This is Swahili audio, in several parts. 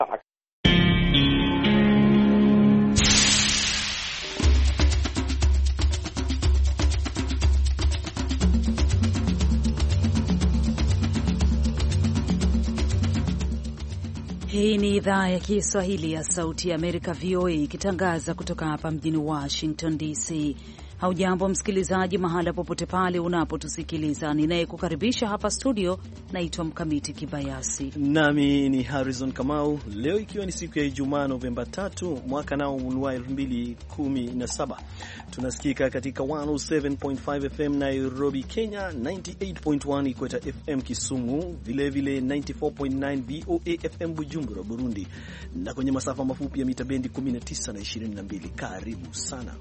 Hii ni idhaa ya Kiswahili ya Sauti ya Amerika, VOA, ikitangaza kutoka hapa mjini Washington DC. Haujambo msikilizaji, mahala popote pale unapotusikiliza. Ninayekukaribisha hapa studio naitwa Mkamiti Kibayasi. Nami ni Harrison Kamau. Leo ikiwa ni siku ya Ijumaa, Novemba 3 mwaka nao wa 2017. Tunasikika katika 107.5 FM Nairobi, Kenya, 98.1 Ikweta FM Kisumu, vilevile 94.9 VOA FM Bujumbura, Burundi, na kwenye masafa mafupi ya mita bendi 19 na 22. Karibu sana.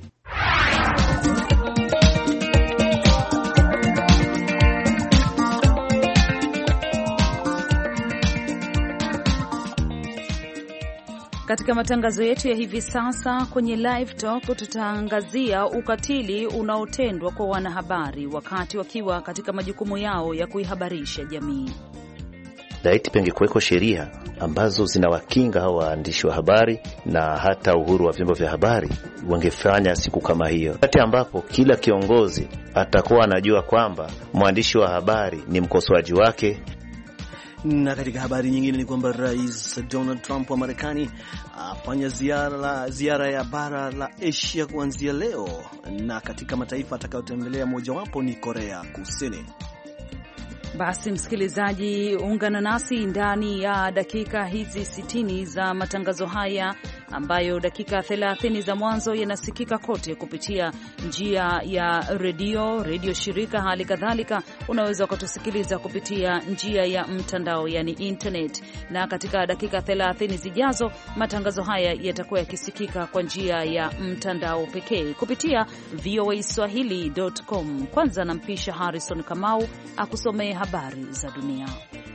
Katika matangazo yetu ya hivi sasa kwenye Live Talk tutaangazia ukatili unaotendwa kwa wanahabari wakati wakiwa katika majukumu yao ya kuihabarisha jamii. Laiti pengekuweko sheria ambazo zinawakinga hao waandishi wa habari na hata uhuru wa vyombo vya habari, wangefanya siku kama hiyo, wakati ambapo kila kiongozi atakuwa anajua kwamba mwandishi wa habari ni mkosoaji wake. Na katika habari nyingine ni kwamba Rais Donald Trump wa Marekani afanya ziara ya bara la Asia kuanzia leo, na katika mataifa atakayotembelea mojawapo ni Korea Kusini. Basi msikilizaji, ungana nasi ndani ya dakika hizi 60 za matangazo haya, ambayo dakika 30 za mwanzo yanasikika kote kupitia njia ya redio shirika. Hali kadhalika unaweza kutusikiliza kupitia njia ya mtandao, yani internet, na katika dakika 30 zijazo matangazo haya yatakuwa yakisikika kwa njia ya mtandao pekee kupitia voaswahili.com. Kwanza nampisha Harrison Kamau akusomee habari za dunia.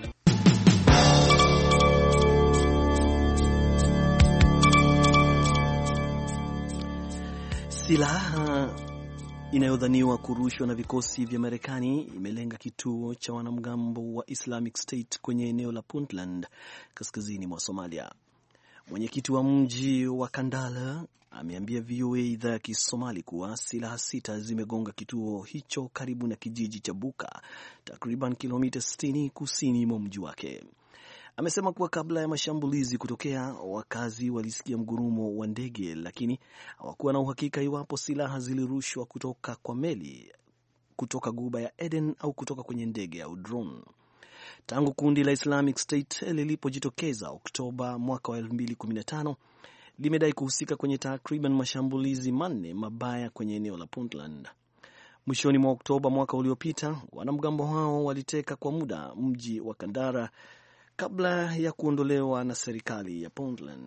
Silaha inayodhaniwa kurushwa na vikosi vya Marekani imelenga kituo cha wanamgambo wa Islamic State kwenye eneo la Puntland kaskazini mwa Somalia. Mwenyekiti wa mji wa Kandala ameambia VOA idhaa ya Kisomali kuwa silaha 6 zimegonga kituo hicho karibu na kijiji cha Buka, takriban kilomita 60 kusini mwa mji wake. Amesema kuwa kabla ya mashambulizi kutokea, wakazi walisikia mgurumo wa ndege, lakini hawakuwa na uhakika iwapo silaha zilirushwa kutoka kwa meli kutoka Ghuba ya Aden au kutoka kwenye ndege au drone. Tangu kundi la Islamic State lilipojitokeza Oktoba mwaka wa 2015, limedai kuhusika kwenye takriban mashambulizi 4 mabaya kwenye eneo la Puntland. Mwishoni mwa Oktoba mwaka uliopita, wanamgambo hao waliteka kwa muda mji wa Kandara kabla ya kuondolewa na serikali ya Puntland.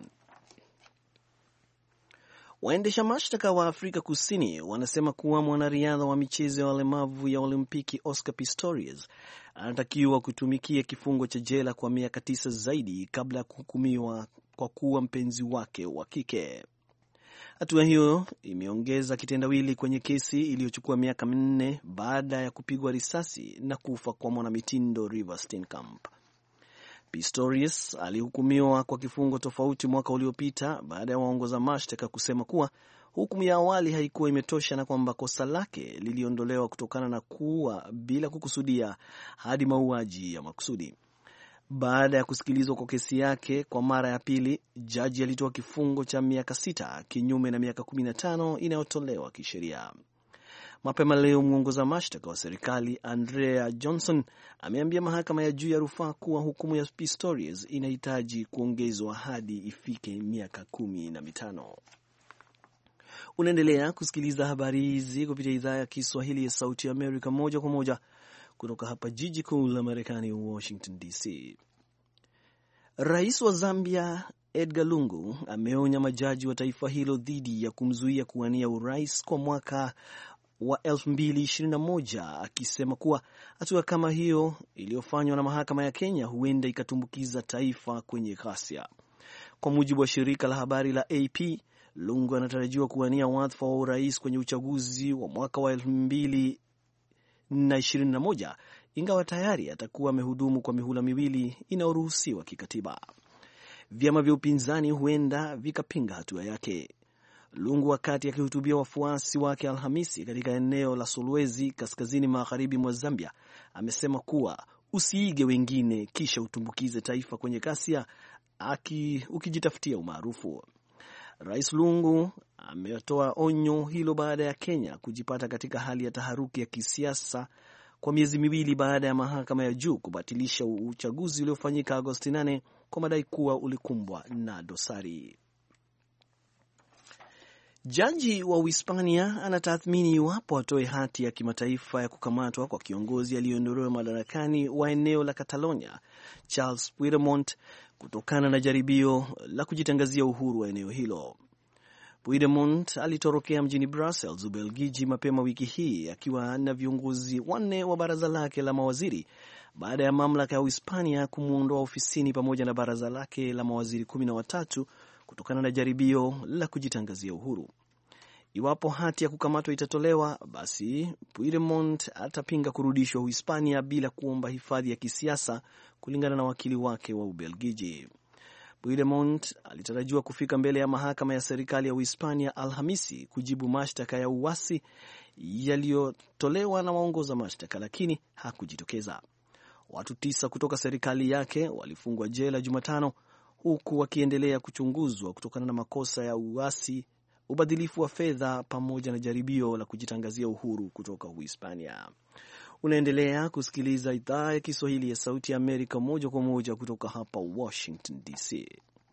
Waendesha mashtaka wa Afrika Kusini wanasema kuwa mwanariadha wa michezo ya walemavu ya Olimpiki Oscar Pistorius anatakiwa kutumikia kifungo cha jela kwa miaka 9 zaidi kabla ya kuhukumiwa kwa kuwa mpenzi wake wa kike. Hatua hiyo imeongeza kitendawili kwenye kesi iliyochukua miaka 4 baada ya kupigwa risasi na kufa kwa mwanamitindo Reeva Steenkamp. Pistorius alihukumiwa kwa kifungo tofauti mwaka uliopita baada ya waongoza mashtaka kusema kuwa hukumu ya awali haikuwa imetosha na kwamba kosa lake liliondolewa kutokana na kuua bila kukusudia hadi mauaji ya makusudi. Baada ya kusikilizwa kwa kesi yake kwa mara ya pili, jaji alitoa kifungo cha miaka 6 kinyume na miaka 15 inayotolewa kisheria. Mapema leo mwongoza mashtaka wa serikali Andrea Johnson ameambia mahakama ya juu ya rufaa kuwa hukumu ya Pistorius inahitaji kuongezwa hadi ifike miaka 15. Unaendelea kusikiliza habari hizi kupitia idhaa ya Kiswahili ya Sauti ya Amerika moja kwa moja kutoka hapa jiji kuu la Marekani, Washington DC. Rais wa Zambia Edgar Lungu ameonya majaji wa taifa hilo dhidi ya kumzuia kuwania urais kwa mwaka wa 2021, akisema kuwa hatua kama hiyo iliyofanywa na mahakama ya Kenya huenda ikatumbukiza taifa kwenye ghasia. Kwa mujibu wa shirika la habari la AP, Lungu anatarajiwa kuwania wadhifa wa urais kwenye uchaguzi wa mwaka wa 2021, ingawa tayari atakuwa amehudumu kwa mihula miwili inayoruhusiwa kikatiba. vyama vya upinzani huenda vikapinga hatua yake. Lungu, wakati akihutubia wafuasi wake Alhamisi katika eneo la Solwezi kaskazini magharibi mwa Zambia, amesema kuwa usiige wengine kisha utumbukize taifa kwenye ghasia ukijitafutia umaarufu. Rais Lungu ametoa onyo hilo baada ya Kenya kujipata katika hali ya taharuki ya kisiasa kwa miezi miwili baada ya mahakama ya juu kubatilisha uchaguzi uliofanyika Agosti 8 kwa madai kuwa ulikumbwa na dosari. Jaji wa Uhispania anatathmini iwapo atoe hati ya kimataifa ya kukamatwa kwa kiongozi aliyeondolewa madarakani wa eneo la Catalonia, Charles Puigdemont, kutokana na jaribio la kujitangazia uhuru wa eneo hilo. Puigdemont alitorokea mjini Brussels, Ubelgiji, mapema wiki hii akiwa na viongozi 4 wa baraza lake la mawaziri baada ya mamlaka ya Uhispania kumuondoa ofisini pamoja na baraza lake la mawaziri 13 kutokana na jaribio la kujitangazia uhuru. Iwapo hati ya kukamatwa itatolewa, basi Puigdemont atapinga kurudishwa Uhispania bila kuomba hifadhi ya kisiasa, kulingana na wakili wake wa Ubelgiji. Puigdemont alitarajiwa kufika mbele ya mahakama ya serikali ya Uhispania Alhamisi kujibu mashtaka ya uasi yaliyotolewa na waongoza mashtaka, lakini hakujitokeza. Watu 9 kutoka serikali yake walifungwa jela Jumatano, huku wakiendelea kuchunguzwa kutokana na makosa ya uasi, ubadhilifu wa fedha pamoja na jaribio la kujitangazia uhuru kutoka Uhispania. Unaendelea kusikiliza idhaa ya Kiswahili ya Sauti ya Amerika moja kwa moja kutoka hapa Washington DC.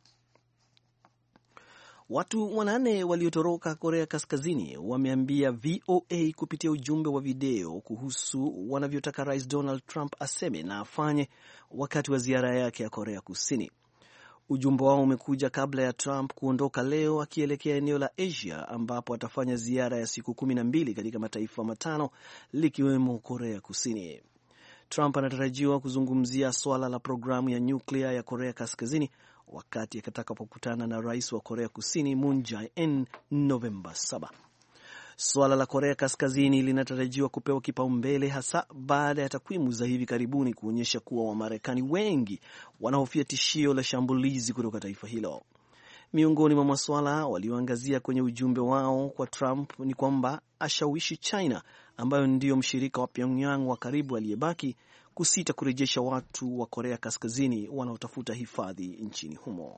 Watu 8 waliotoroka Korea Kaskazini wameambia VOA kupitia ujumbe wa video kuhusu wanavyotaka Rais Donald Trump aseme na afanye wakati wa ziara yake ya Korea Kusini. Ujumbe wao umekuja kabla ya Trump kuondoka leo akielekea eneo la Asia ambapo atafanya ziara ya siku 12 katika mataifa 5 likiwemo Korea Kusini. Trump anatarajiwa kuzungumzia swala la programu ya nyuklia ya Korea Kaskazini wakati atakapokutana na rais wa Korea Kusini Moon Jae-in Novemba 7. Swala la Korea Kaskazini linatarajiwa kupewa kipaumbele hasa baada ya takwimu za hivi karibuni kuonyesha kuwa Wamarekani wengi wanahofia tishio la shambulizi kutoka taifa hilo. Miongoni mwa masuala walioangazia kwenye ujumbe wao kwa Trump ni kwamba ashawishi China, ambayo ndiyo mshirika wa Pyongyang wa karibu aliyebaki, kusita kurejesha watu wa Korea Kaskazini wanaotafuta hifadhi nchini humo.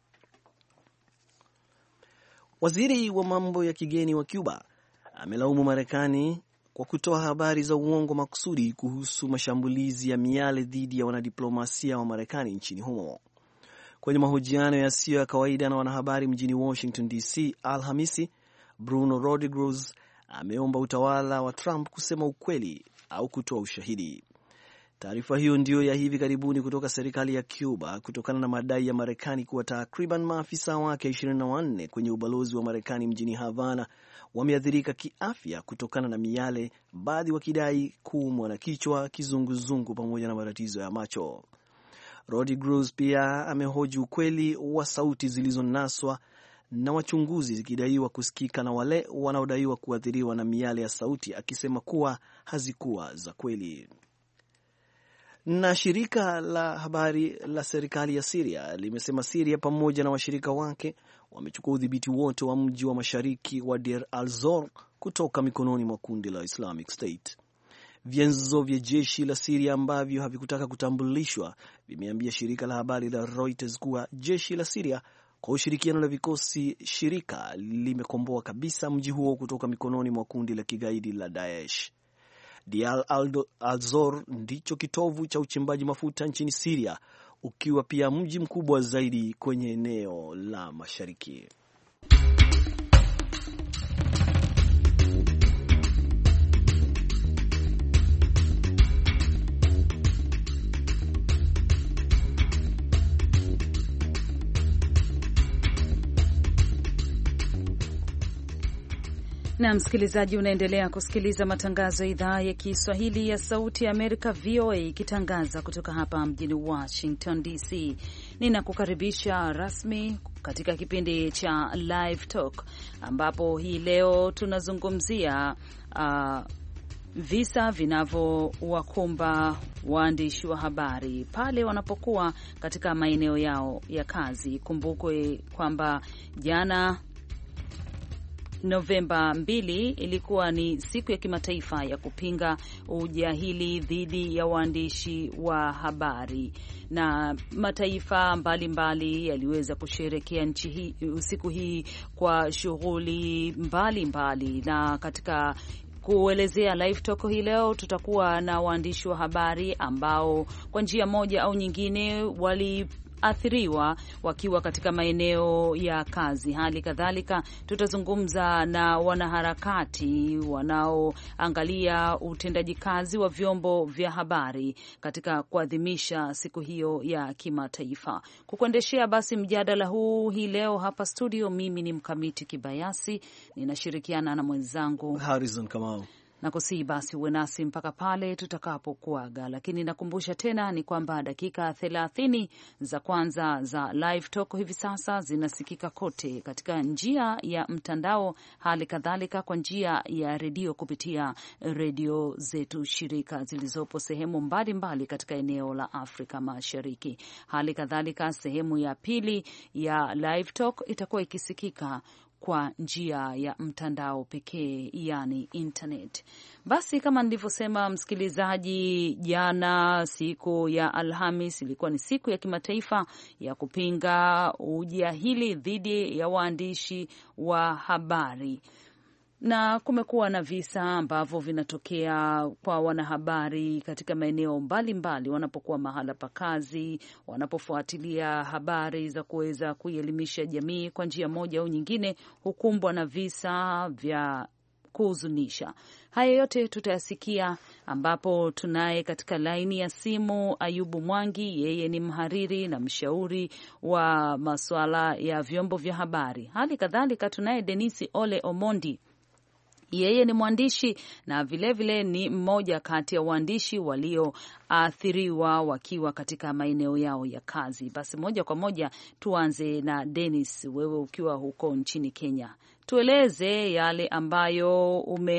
Waziri wa mambo ya kigeni wa Cuba amelaumu Marekani kwa kutoa habari za uongo makusudi kuhusu mashambulizi ya miale dhidi ya wanadiplomasia wa Marekani nchini humo. Kwenye mahojiano yasiyo ya kawaida na wanahabari mjini Washington DC Alhamisi, Bruno Rodriguez ameomba utawala wa Trump kusema ukweli au kutoa ushahidi. Taarifa hiyo ndio ya hivi karibuni kutoka serikali ya Cuba kutokana na madai ya Marekani kuwa takriban maafisa wake 24 kwenye ubalozi wa Marekani mjini Havana wameathirika kiafya kutokana na miale, baadhi wakidai kuumwa na kichwa, kizunguzungu pamoja na matatizo ya macho. Rodriguez pia amehoji ukweli wa sauti zilizonaswa na wachunguzi zikidaiwa kusikika na wale wanaodaiwa kuathiriwa na miale ya sauti, akisema kuwa hazikuwa za kweli. Na shirika la habari la serikali ya Syria limesema Syria pamoja na washirika wake wamechukua udhibiti wote wa mji wa mashariki wa Deir al-Zor kutoka mikononi mwa kundi la Islamic State. Vyanzo vya jeshi la Syria ambavyo havikutaka kutambulishwa vimeambia shirika la habari la Reuters kuwa jeshi la Syria kwa ushirikiano na vikosi shirika limekomboa kabisa mji huo kutoka mikononi mwa kundi la kigaidi la Daesh. Deir al-Zor ndicho kitovu cha uchimbaji mafuta nchini Syria, ukiwa pia mji mkubwa zaidi kwenye eneo la mashariki. Na msikilizaji, unaendelea kusikiliza matangazo ya idhaa ya Kiswahili ya Sauti ya Amerika, VOA, ikitangaza kutoka hapa mjini Washington DC. Ninakukaribisha rasmi katika kipindi cha Live Talk, ambapo hii leo tunazungumzia visa vinavyowakumba waandishi wa habari pale wanapokuwa katika maeneo yao ya kazi. Kumbukwe kwamba jana Novemba 2 ilikuwa ni siku ya kimataifa ya kupinga ujahili dhidi ya waandishi wa habari, na mataifa mbalimbali yaliweza kusherehekea siku hii kwa shughuli mbalimbali. Na katika kuelezea Live Talk hii leo tutakuwa na waandishi wa habari ambao kwa njia moja au nyingine waliathiriwa wakiwa katika maeneo ya kazi. Hali kadhalika tutazungumza na wanaharakati wanaoangalia utendaji kazi wa vyombo vya habari katika kuadhimisha siku hiyo ya kimataifa. Kukuendeshea basi mjadala huu hii leo hapa studio, mimi ni Mkamiti Kibayasi, ninashirikiana na mwenzangu Harrison Kamau. Nakusihi basi uwe nasi mpaka pale tutakapokuaga, lakini nakumbusha tena ni kwamba dakika 30 za kwanza za Live Talk hivi sasa zinasikika kote katika njia ya mtandao, hali kadhalika kwa njia ya redio kupitia redio zetu shirika zilizopo sehemu mbalimbali katika eneo la Afrika Mashariki. Hali kadhalika sehemu ya pili ya Live Talk itakuwa ikisikika kwa njia ya mtandao pekee, yani internet. Basi kama nilivyosema msikilizaji, jana siku ya Alhamis ilikuwa ni siku ya kimataifa ya kupinga ujahili dhidi ya waandishi wa habari. Na kumekuwa na visa ambavyo vinatokea kwa wanahabari katika maeneo mbalimbali wanapokuwa mahala pa kazi, wanapofuatilia habari za kuweza kuielimisha jamii kwa njia moja au nyingine, hukumbwa na visa vya kuhuzunisha. Haya yote tutayasikia, ambapo tunaye katika laini ya simu Ayubu Mwangi. Yeye ni mhariri na mshauri wa masuala ya vyombo vya habari. Hali kadhalika tunaye Denisi Ole Omondi. Yeye ni mwandishi na vilevile ni mmoja kati ya waandishi walioathiriwa wakiwa katika maeneo yao ya kazi. Basi moja kwa moja tuanze na Dennis, wewe ukiwa huko nchini Kenya. Tueleze yale ambayo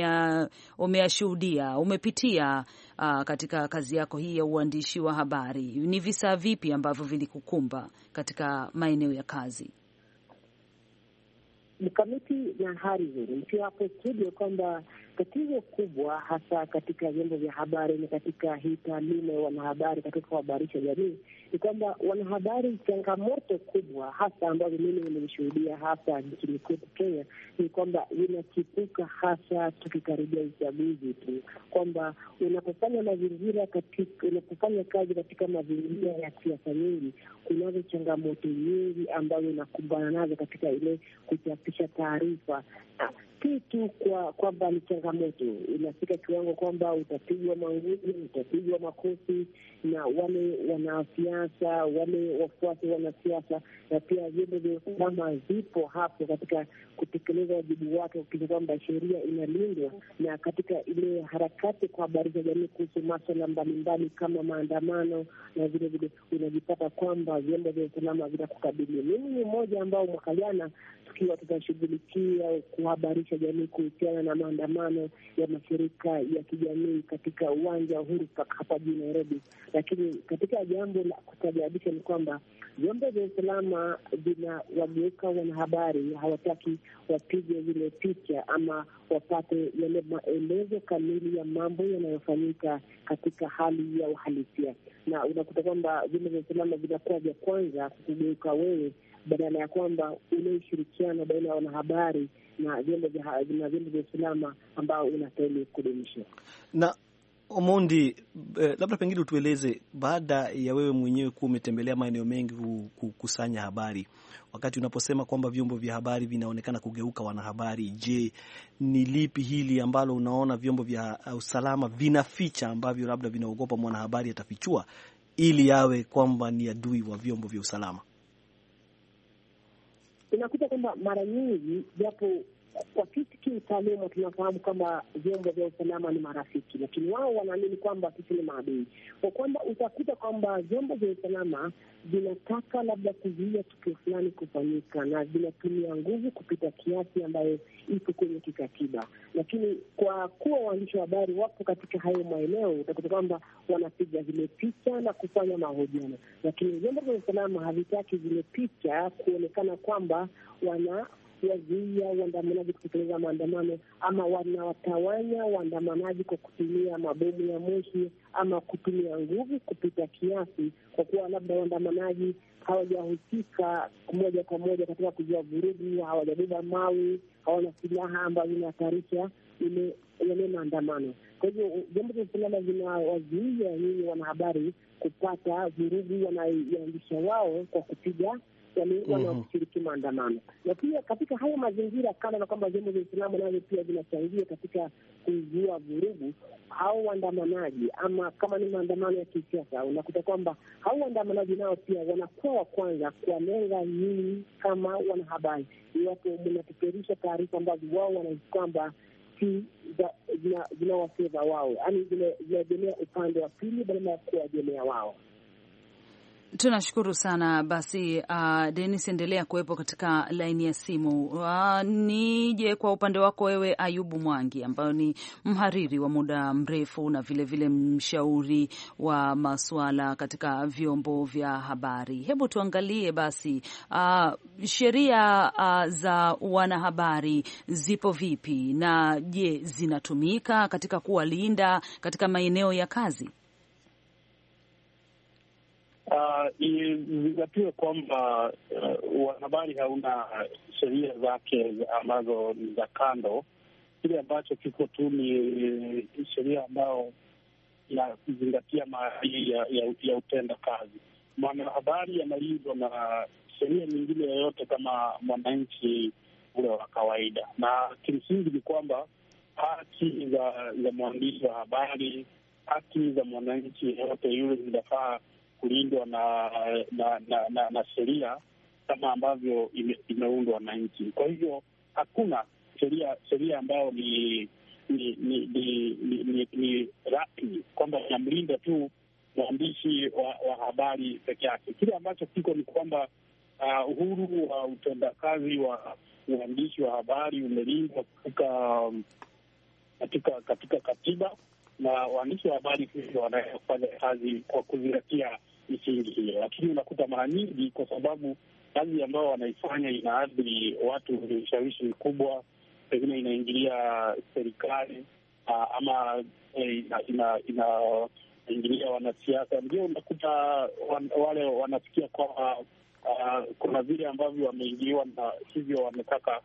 umeyashuhudia, umepitia katika kazi yako hii ya uandishi wa habari. Ni visa vipi ambavyo vilikukumba katika maeneo ya kazi? Mkamiti na Harrison, mkiwa hapo studio, kwamba tatizo kubwa hasa katika vyombo vya habari na katika hii taaluma ya wanahabari katika kuhabarisha jamii ni kwamba wanahabari, changamoto kubwa hasa ambazo mimi nimeshuhudia hasa nchini kwetu Kenya ni kwamba inachipuka hasa tukikaribia uchaguzi tu, kwamba unapofanya kazi katika mazingira ya siasa nyingi, kunazo changamoto nyingi ambazo unakumbana nazo katika ile kuchapisha taarifa. Kitu kwamba ni changamoto, inafika kiwango kwamba utapigwa mangumi, utapigwa makofi na wale wanasiasa, wale wafuasi wanasiasa, na pia vyombo vya usalama zipo hapo katika kutekeleza wajibu wake, kuhakikisha kwamba sheria inalindwa, na katika ile harakati kwa habari za jamii kuhusu masuala mbalimbali kama maandamano, na vile vile unajipata kwamba vyombo vya usalama vinakukabili. Mimi ni mmoja ambao mwaka jana tukiwa tutashughulikia kuhabarisha jamii kuhusiana na maandamano ya mashirika ya kijamii katika uwanja wa Uhuru hapa jijini Nairobi. Lakini katika jambo la kustaajabisha ni kwamba vyombo vya usalama vinawageuka wanahabari, hawataki wapige zile picha ama wapate yale maelezo kamili ya mambo yanayofanyika katika hali ya uhalisia, na unakuta kwamba vyombo vya usalama vinakuwa vya kwanza kugeuka wewe, badala ya kwamba ule ushirikiano baina ya wanahabari na vyombo vya usalama ambao unastahili kudumisha. Na Omondi, labda pengine utueleze, baada ya wewe mwenyewe kuwa umetembelea maeneo mengi kukusanya habari, wakati unaposema kwamba vyombo vya habari vinaonekana kugeuka wanahabari, je, ni lipi hili ambalo unaona vyombo vya usalama vinaficha ambavyo labda vinaogopa mwanahabari atafichua ili yawe kwamba ni adui wa vyombo vya usalama? Unakuta kwamba mara nyingi, japo kwa sisi kiutaaluma tunafahamu kwamba vyombo vya usalama ni marafiki, lakini wao wanaamini kwamba sisi ni maadui, kwa kwamba utakuta kwamba vyombo vya usalama vinataka labda kuzuia tukio fulani kufanyika na vinatumia nguvu kupita kiasi ambayo iko kwenye kikatiba. Lakini kwa kuwa waandishi wa habari wapo katika hayo maeneo, utakuta kwamba wanapiga zile picha na kufanya mahojiano, lakini vyombo vya usalama havitaki zile picha kuonekana kwamba wazuia waandamanaji kutekeleza maandamano, ama wanawatawanya waandamanaji kwa kutumia mabomu ya moshi ama kutumia nguvu kupita kiasi, kwa kuwa labda waandamanaji hawajahusika moja kwa moja katika kuzua vurugu, hawajabeba mawe, hawana silaha ambazo zinahatarisha ile maandamano. Kwa hivyo vyombo vya usalama vinawazuia nyinyi wanahabari kupata vurugu wanayoanzisha wao kwa kupiga wanaoshiriki maandamano. Na pia katika haya mazingira, kama na kwamba vyombo vya usalama navyo pia vinachangia katika kuzuia vurugu, hao waandamanaji ama kama ni maandamano ya kisiasa, unakuta kwamba hao waandamanaji nao pia wanakuwa wa kwanza kuwalenga nyinyi kama wanahabari, iwapo mnapeperusha taarifa ambazo wao wanahisi kwamba si zinawafeva wao, yaani zinaegemea upande wa pili badala ya kuwaegemea wao. Tunashukuru sana. Basi Dennis, endelea kuwepo katika laini ya simu. Nije kwa upande wako wewe, Ayubu Mwangi, ambayo ni mhariri wa muda mrefu na vile mshauri wa masuala katika vyombo vya habari. Hebu tuangalie basi sheria za wanahabari zipo vipi, na je, zinatumika katika kuwalinda katika maeneo ya kazi? Izingatiwe kwamba wanahabari hauna sheria zake ambazo ni za kando. Kile ambacho kiko tu ni sheria ambayo ya kuzingatia maadili ya utenda kazi. Mwanahabari analindwa na sheria nyingine yoyote kama mwananchi ule wa kawaida, na kimsingi ni kwamba haki za mwandishi wa habari, haki za mwananchi yeyote yule zinafaa kulindwa na sheria kama ambavyo imeundwa na nchi. Kwa hivyo hakuna sheria ambayo ni rasmi kwamba inamlinda tu mwandishi wa habari peke yake. Kile ambacho kiko ni kwamba uhuru wa utendakazi wa uandishi wa habari umelindwa katika katiba, na waandishi wa habari pia wanaweza kufanya kazi kwa kuzingatia misingi hiyo. Lakini unakuta mara nyingi, kwa sababu kazi ambayo wanaifanya inaathiri watu wenye ushawishi mkubwa, pengine inaingilia serikali ama inaingilia wanasiasa, ndio unakuta wale wanasikia kwamba kuna vile ambavyo wameingiliwa na hivyo wametaka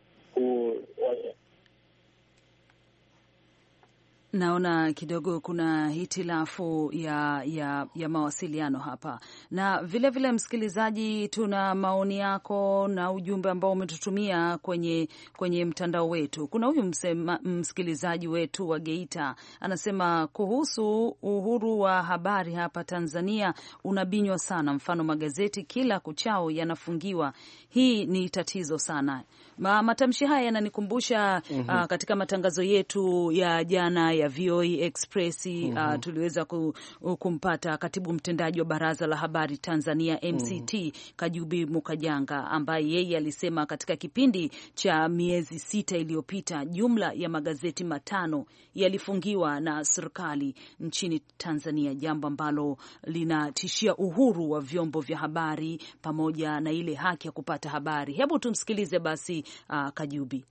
Naona kidogo kuna hitilafu ya mawasiliano hapa. Na vile msikilizaji, tuna maoni yako na ujumbe ambao umetutumia kwenye mtandao wetu. Kuna huyu msikilizaji wetu wa Geita anasema kuhusu uhuru wa habari hapa Tanzania unabinywa sana, mfano magazeti kila kuchao yanafungiwa. Hii ni tatizo sana. Matamshi haya yananikumbusha katika matangazo yetu ya jana ya VOA Express tuliweza kumpata katibu mtendaji wa Baraza la Habari Tanzania MCT Kajubi Mukajanga, ambaye yeye alisema katika kipindi cha miezi 6 iliyopita jumla ya magazeti 5 yalifungiwa na serikali nchini Tanzania, jambo ambalo linatishia uhuru wa vyombo vya habari pamoja na ile haki ya kupata habari. Hebu tumsikilize basi Kajubi.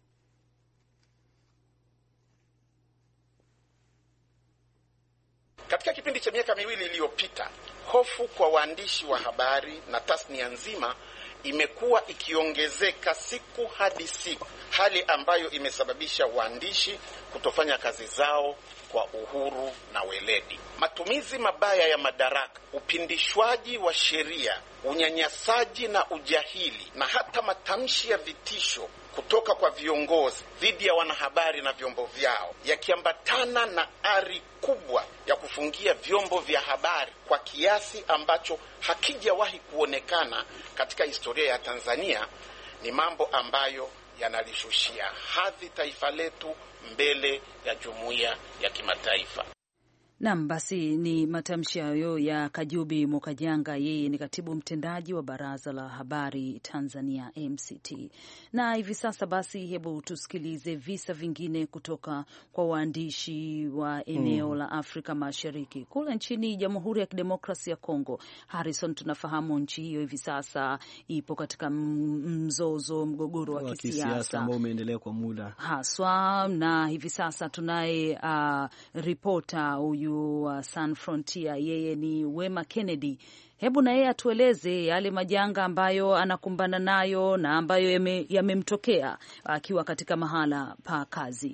Katika kipindi cha miaka 2 iliyopita, hofu kwa waandishi wa habari na tasnia nzima imekuwa ikiongezeka siku hadi siku, hali ambayo imesababisha waandishi kutofanya kazi zao kwa uhuru na weledi. Matumizi mabaya ya madaraka, upindishwaji wa sheria, unyanyasaji na ujahili, na hata matamshi ya vitisho kutoka kwa viongozi dhidi ya wanahabari na vyombo vyao, yakiambatana na ari kubwa ya kufungia vyombo vya habari kwa kiasi ambacho hakijawahi kuonekana katika historia ya Tanzania, ni mambo ambayo yanalishushia hadhi taifa letu mbele ya jumuiya ya kimataifa. Naam, basi ni matamshi hayo ya Kajubi Mukajanga, yeye ni katibu mtendaji wa Baraza la Habari Tanzania MCT. Na hivi sasa basi hebu tusikilize visa vingine kutoka kwa waandishi wa eneo la Afrika Mashariki. Kule nchini Jamhuri ya Kidemokrasia ya Kongo, Harrison, tunafahamu nchi hiyo hivi sasa ipo katika mgogoro wa kisiasa ambao umeendelea kwa muda haswa, na hivi sasa tunaye reporter huyu wa Sun Frontier, yeye ni Wema Kennedy. Hebu na yeye atueleze yale majanga ambayo anakumbana nayo na ambayo yamemtokea akiwa katika mahala pa kazi.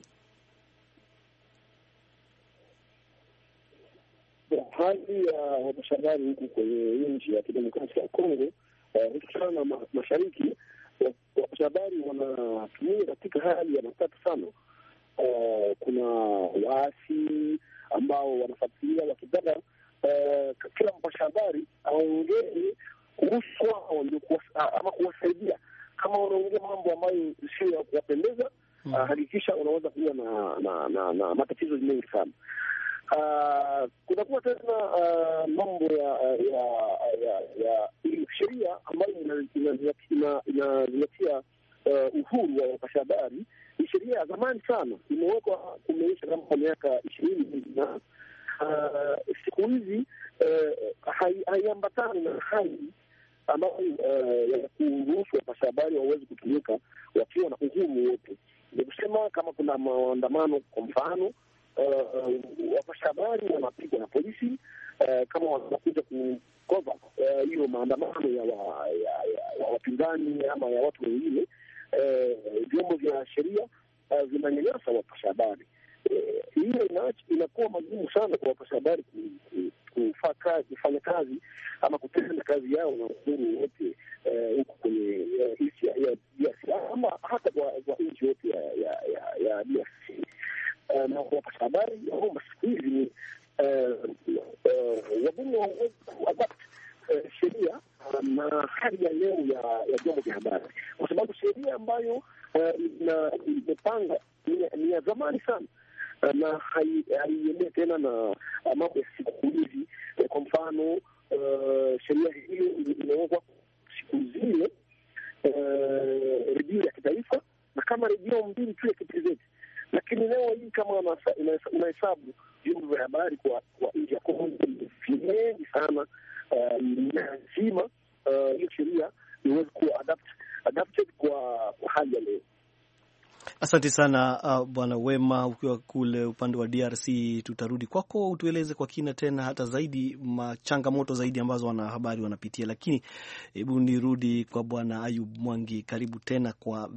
Hali ya wapashabari huku kwenye nchi ya kidemokrasia ya Kongo, hususana na mashariki, wapashabari wanatumia katika hali ya matatu sana. Kuna waasi ambao wanafuatilia wakitaka kila mpasha habari aongee kuhusu wao ama kuwasaidia. Kama wanaongea mambo ambayo sio ya kuwapendeza, hakikisha unaweza kuwa na matatizo mengi sana. Kunakuwa tena mambo ya sheria ambayo inazingatia uhuru wa wapasha habari. Ni sheria ya zamani sana, imewekwa kumeisha kama kwa miaka 20 na siku hizi haiambatani na hali ambayo ya kuruhusu wapasha habari waweze kutumika wakiwa na uhuru wote. Ni kusema kama kuna maandamano kwa mfano, wapasha habari wanapigwa na polisi kama wanakuja kukova hiyo maandamano ya wapinzani ama ya watu wengine. Vyombo vya sheria vinanyanyasa wapasha habari. Hiyo inakuwa magumu sana kwa wapasha habari kufanya kazi ama kutenda kazi yao na uhuru wote huko kwenye nchi ya DRC ama hata kwa nchi yote ya DRC. Na wapasha habari ambao siku hizi ni wabunge wa sheria na hali ya leo ya vyombo vya habari, kwa sababu sheria ambayo imepanga ni ya zamani sana na haiendee tena na mambo ya siku hizi. Kwa mfano, sheria hiyo imewekwa siku zile redio ya kitaifa na kama redio mbili tu ya kitaifa, lakini leo hii kama unahesabu vyombo vya habari kwa nchi ya Kongo vingi sana, lazima hiyo sheria iweze kuwa adapted kwa hali ya leo. Asante sana Bwana Wema, ukiwa kule upande wa DRC. Tutarudi kwako utueleze kwa kina tena hata zaidi changamoto zaidi ambazo wanahabari wanapitia, lakini hebu nirudi kwa Bwana Ayub Mwangi. Karibu tena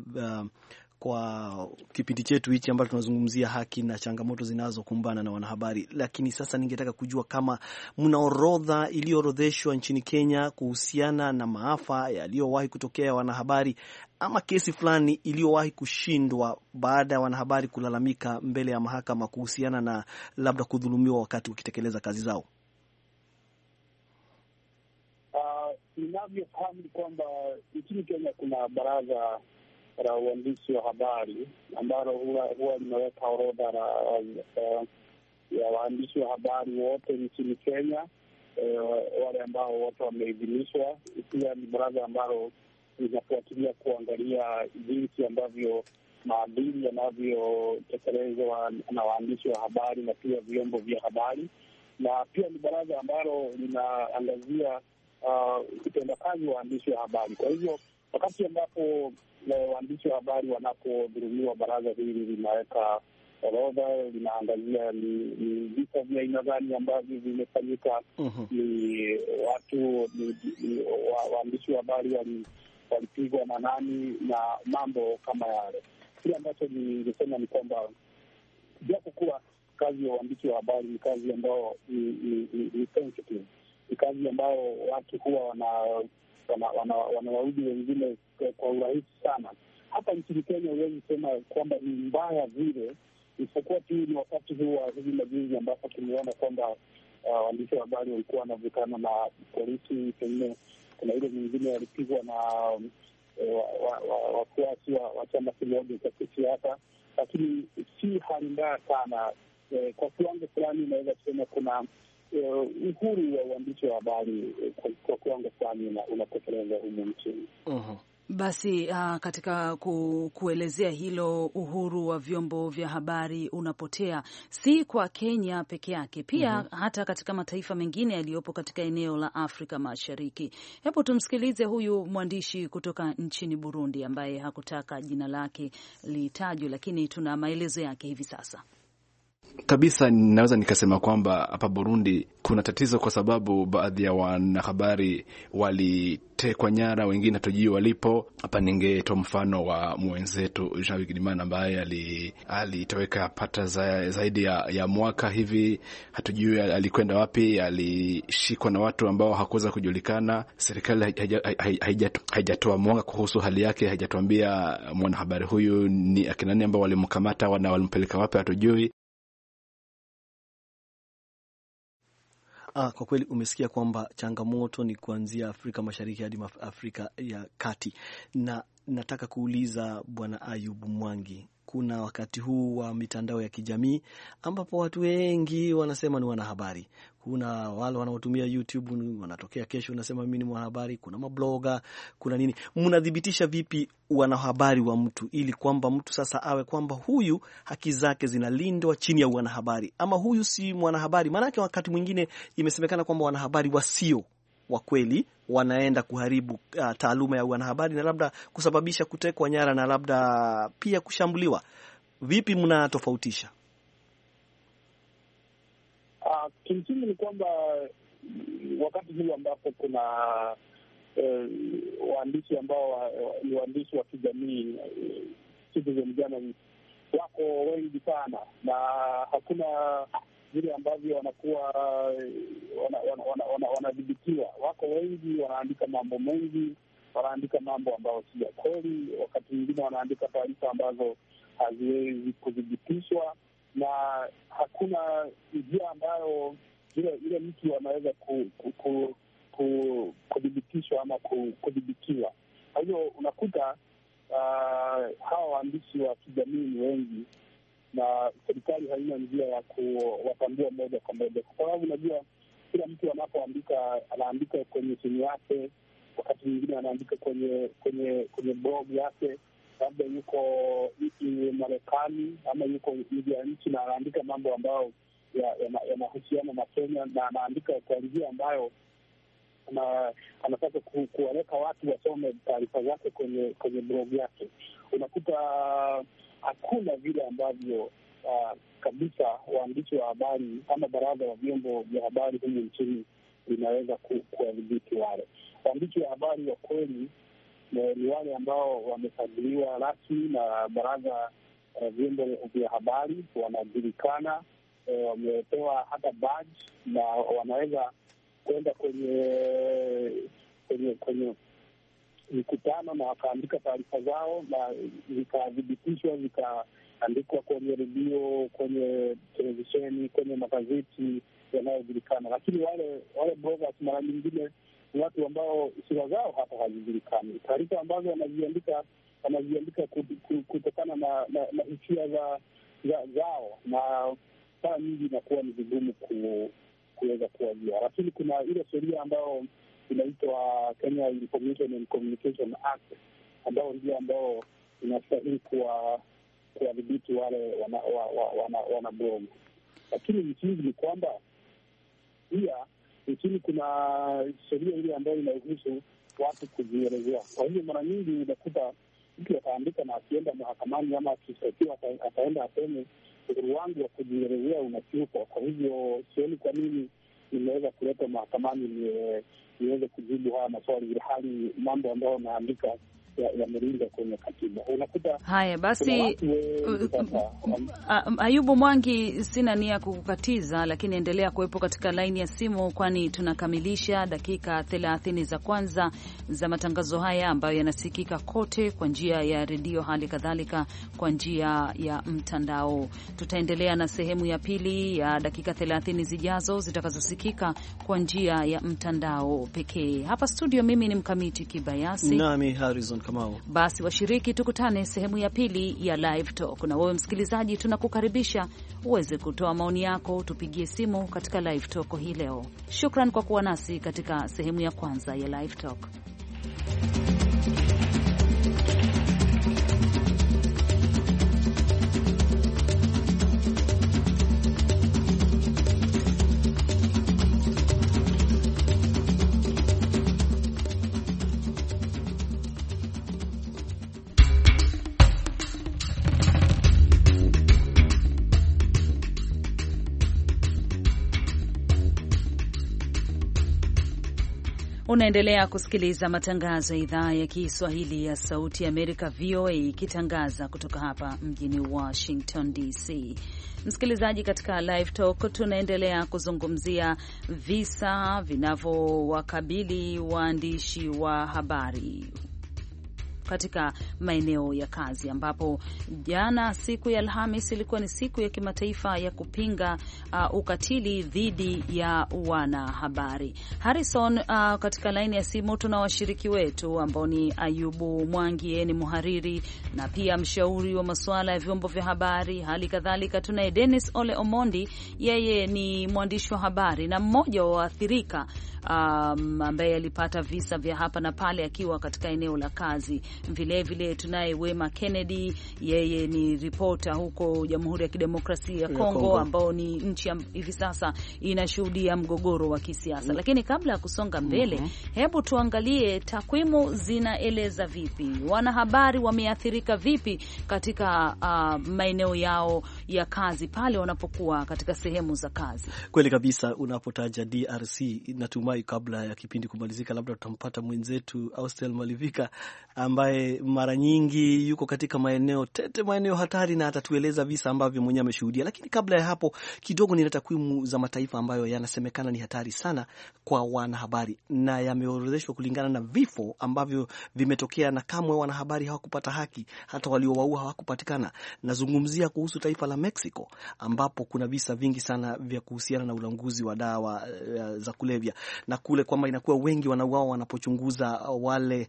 kwa kipindi chetu hichi ambacho tunazungumzia haki na changamoto zinazokumbana na wanahabari. Lakini sasa ningetaka kujua kama mna orodha iliyoorodheshwa nchini Kenya kuhusiana na maafa yaliyowahi kutokea ya wanahabari ama kesi fulani iliyowahi kushindwa baada ya wanahabari kulalamika mbele ya mahakama kuhusiana na labda kudhulumiwa wakati wakitekeleza kazi zao. Ninavyofahamu kwamba nchini Kenya kuna baraza la uandishi wa habari ambalo huwa limeweka orodha ya waandishi wa habari wote nchini Kenya, wale ambao wote wameidhinishwa. Pia ni baraza ambalo linafuatilia kuangalia jinsi ambavyo maadili yanavyotekelezwa na waandishi wa habari na pia vyombo vya habari, na pia ni baraza ambalo linaangazia utendakazi wa waandishi wa habari. Kwa hivyo wakati ambapo waandishi wa habari wanapodhulumiwa, baraza hili linaweka orodha, linaangazia ni visa vya aina gani ambavyo vimefanyika, ni watu waandishi wa habari walipigwa na nani na mambo kama yale. Kile ambacho ningesema ni kwamba japo kuwa kazi ya waandishi wa habari ni kazi ambayo ni sensitive, ni kazi ambayo watu huwa wanawaudhi wengine kwa urahisi sana. Hapa nchini Kenya huwezi sema kwamba ni mbaya vile, isipokuwa tu ni wakati huu wa hivi majuzi ambapo tumeona kwamba waandishi wa habari walikuwa wanavutana na polisi. Pengine kuna ile nyingine walipigwa na wafuasi wa chama kimoja cha kisiasa, lakini si hali mbaya sana. Kwa kiwango fulani inaweza kusema kuna uhuru wa uandishi wa habari kwa kiwango fulani unatekeleza humu nchini. Basi katika kuelezea hilo, uhuru wa vyombo vya habari unapotea, si kwa Kenya peke yake, pia hata katika mataifa mengine yaliyopo katika eneo la Afrika Mashariki. Hebu tumsikilize huyu mwandishi kutoka nchini Burundi ambaye hakutaka jina lake litajwe, lakini tuna maelezo yake hivi sasa. Kabisa ninaweza nikasema kwamba hapa Burundi kuna tatizo, kwa sababu baadhi ya wanahabari walitekwa nyara, wengine hatujui walipo. Hapa ningetoa mfano wa mwenzetu Jean Bigirimana ambaye alitoweka pata zaidi ya mwaka hivi, hatujui alikwenda wapi. Alishikwa na watu ambao hakuweza kujulikana. Serikali haijatoa mwanga kuhusu hali yake, haijatuambia mwanahabari huyu ni akina nani ambao walimkamata na walimpeleka wapi, hatujui. Kwa kweli umesikia kwamba changamoto ni kuanzia Afrika Mashariki hadi Afrika ya Kati, na nataka kuuliza Bwana Ayubu Mwangi, kuna wakati huu wa mitandao ya kijamii ambapo watu wengi wanasema ni wanahabari. Kuna wale wanaotumia YouTube wanatokea kesho unasema mimi ni mwanahabari, kuna mabloga, kuna nini. Mnadhibitisha vipi wanahabari wa mtu ili kwamba mtu sasa awe kwamba huyu haki zake zinalindwa chini ya wanahabari, ama huyu si mwanahabari? Maana wakati mwingine imesemekana kwamba wanahabari wasio wa kweli wanaenda kuharibu taaluma ya wanahabari na labda kusababisha kutekwa nyara na labda pia kushambuliwa. Vipi mnatofautisha? Kimsingi ni kwamba wakati huu ambapo kuna waandishi ambao ni waandishi wa kijamii, citizen journalists, wako wengi sana, na hakuna vile ambavyo wanakuwa wanadhibitiwa. Wako wengi, wanaandika mambo mengi, wanaandika mambo ambayo si ya kweli. Wakati mwingine wanaandika taarifa ambazo haziwezi kudhibitishwa, na hakuna njia ambayo ile mtu anaweza kudhibitishwa ama kudhibitiwa. Kwa hiyo unakuta hawa waandishi wa kijamii ni wengi, na serikali haina njia ya kuwatambua moja kwa moja, kwa sababu unajua kila mtu anapoandika anaandika kwenye simu yake, wakati mwingine anaandika kwenye blog yake, labda yuko Marekani ama yuko nje ya nchi, na anaandika mambo ambayo yanahusiana na Kenya, na anaandika kwa njia ambayo anataka kuwaleka watu wasome taarifa zake kwenye blog yake. Unakuta hakuna vile ambavyo kabisa waandishi wa habari ama baraza wa vyombo vya habari humu nchini linaweza kuwadhibiti wale waandishi wa habari. Wa kweli ni wale ambao wamesajiliwa rasmi na baraza vyombo vya habari, wanajulikana, wamepewa hata badge, na wanaweza kwenda kwenye mikutano na wakaandika taarifa zao na zikadhibitishwa, zikaandikwa kwenye redio, kwenye televisheni, kwenye magazeti yanayojulikana. Lakini wale bloggers mara nyingine ni watu ambao sura zao hata hazijulikani. Taarifa ambazo wanaziandika kutokana na hisia zao, na mara nyingi inakuwa ni vigumu kuweza kuwajua. Lakini kuna ile sheria ambayo inaitwa Kenya Information and Communication Act, ambao ndio ambao inastahili kuwadhibiti wale wana blog. Lakini msingi ni kwamba pia nchini kuna sheria ile ambayo inaruhusu watu kujielezea. Kwa hiyo mara nyingi unakuta mtu ataandika na akienda mahakamani ama akishtakiwa ataenda aseme uhuru wangu wa kujielezea unakiukwa. Kwa hivyo sioni kwa nini nimeweza kuleta mahakamani niweze kujibu haya maswali, hali mambo ambayo naandika yamelinda kwenye katiba. Unakuta haya. Basi Ayubu Mwangi, sina nia kukukatiza, lakini endelea kuwepo katika laini ya simu, kwani tunakamilisha dakika 30 za kwanza za matangazo haya ambayo yanasikika kote kwa njia ya redio, hali kadhalika kwa njia ya mtandao. Tutaendelea na sehemu ya pili ya dakika 30 zijazo zitakazosikika kwa njia ya mtandao pekee. Hapa studio mimi ni Mkamiti Kibayasi, nami Harrison Kamau. Basi washiriki, tukutane sehemu ya pili ya Live Talk, na wewe msikilizaji, tunakukaribisha uweze kutoa maoni yako, tupigie simu katika Live Talk hii leo. Shukran kwa kuwa nasi katika sehemu ya kwanza ya Live Talk. Unaendelea kusikiliza matangazo ya idhaa ya Kiswahili ya Sauti ya Amerika, VOA, ikitangaza kutoka hapa mjini Washington DC. Msikilizaji, katika Live Talk tunaendelea kuzungumzia visa vinavyowakabili waandishi wa habari katika maeneo ya kazi, ambapo jana siku ya Alhamis ilikuwa ni siku ya kimataifa ya kupinga ukatili dhidi ya wanahabari. Harrison, katika laini ya simu tuna washiriki wetu ambao ni Ayubu Mwangi, yeye ni muhariri na pia mshauri wa masuala ya vyombo vya habari. Hali kadhalika tunaye Dennis Ole Omondi, yeye ni mwandishi wa habari na mmoja wa waathirika ambaye alipata visa vya hapa na pale akiwa katika eneo la kazi. Vile tunaye Wema Kennedy, yeye ni ripota huko Jamhuri ya Kidemokrasia ya Kongo, ambao ni nchi hivi sasa inashuhudia mgogoro wa kisiasa. Lakini kabla ya kusonga mbele, hebu tuangalie takwimu zinaeleza vipi, wanahabari wameathirika vipi katika maeneo yao ya kazi pale wanapokuwa katika sehemu za kazi. Kweli kabisa, unapotaja DRC, natumai kabla ya kipindi kumalizika labda tutampata mwenzetu Austel Malivika ambaye mara nyingi yuko katika maeneo tete, maeneo hatari, na atatueleza visa ambavyo mwenyewe ameshuhudia. Lakini kabla ya hapo kidogo, nina takwimu za mataifa ambayo yanasemekana ni hatari sana kwa wanahabari na yameorodheshwa kulingana na vifo ambavyo vimetokea, na kamwe wanahabari hawakupata haki, hata waliowaua hawakupatikana. Nazungumzia kuhusu taifa la Mexico ambapo kuna visa vingi sana vya kuhusiana na ulanguzi wa dawa za kulevya, na kule kwamba inakuwa wengi wanauawa wanapochunguza wale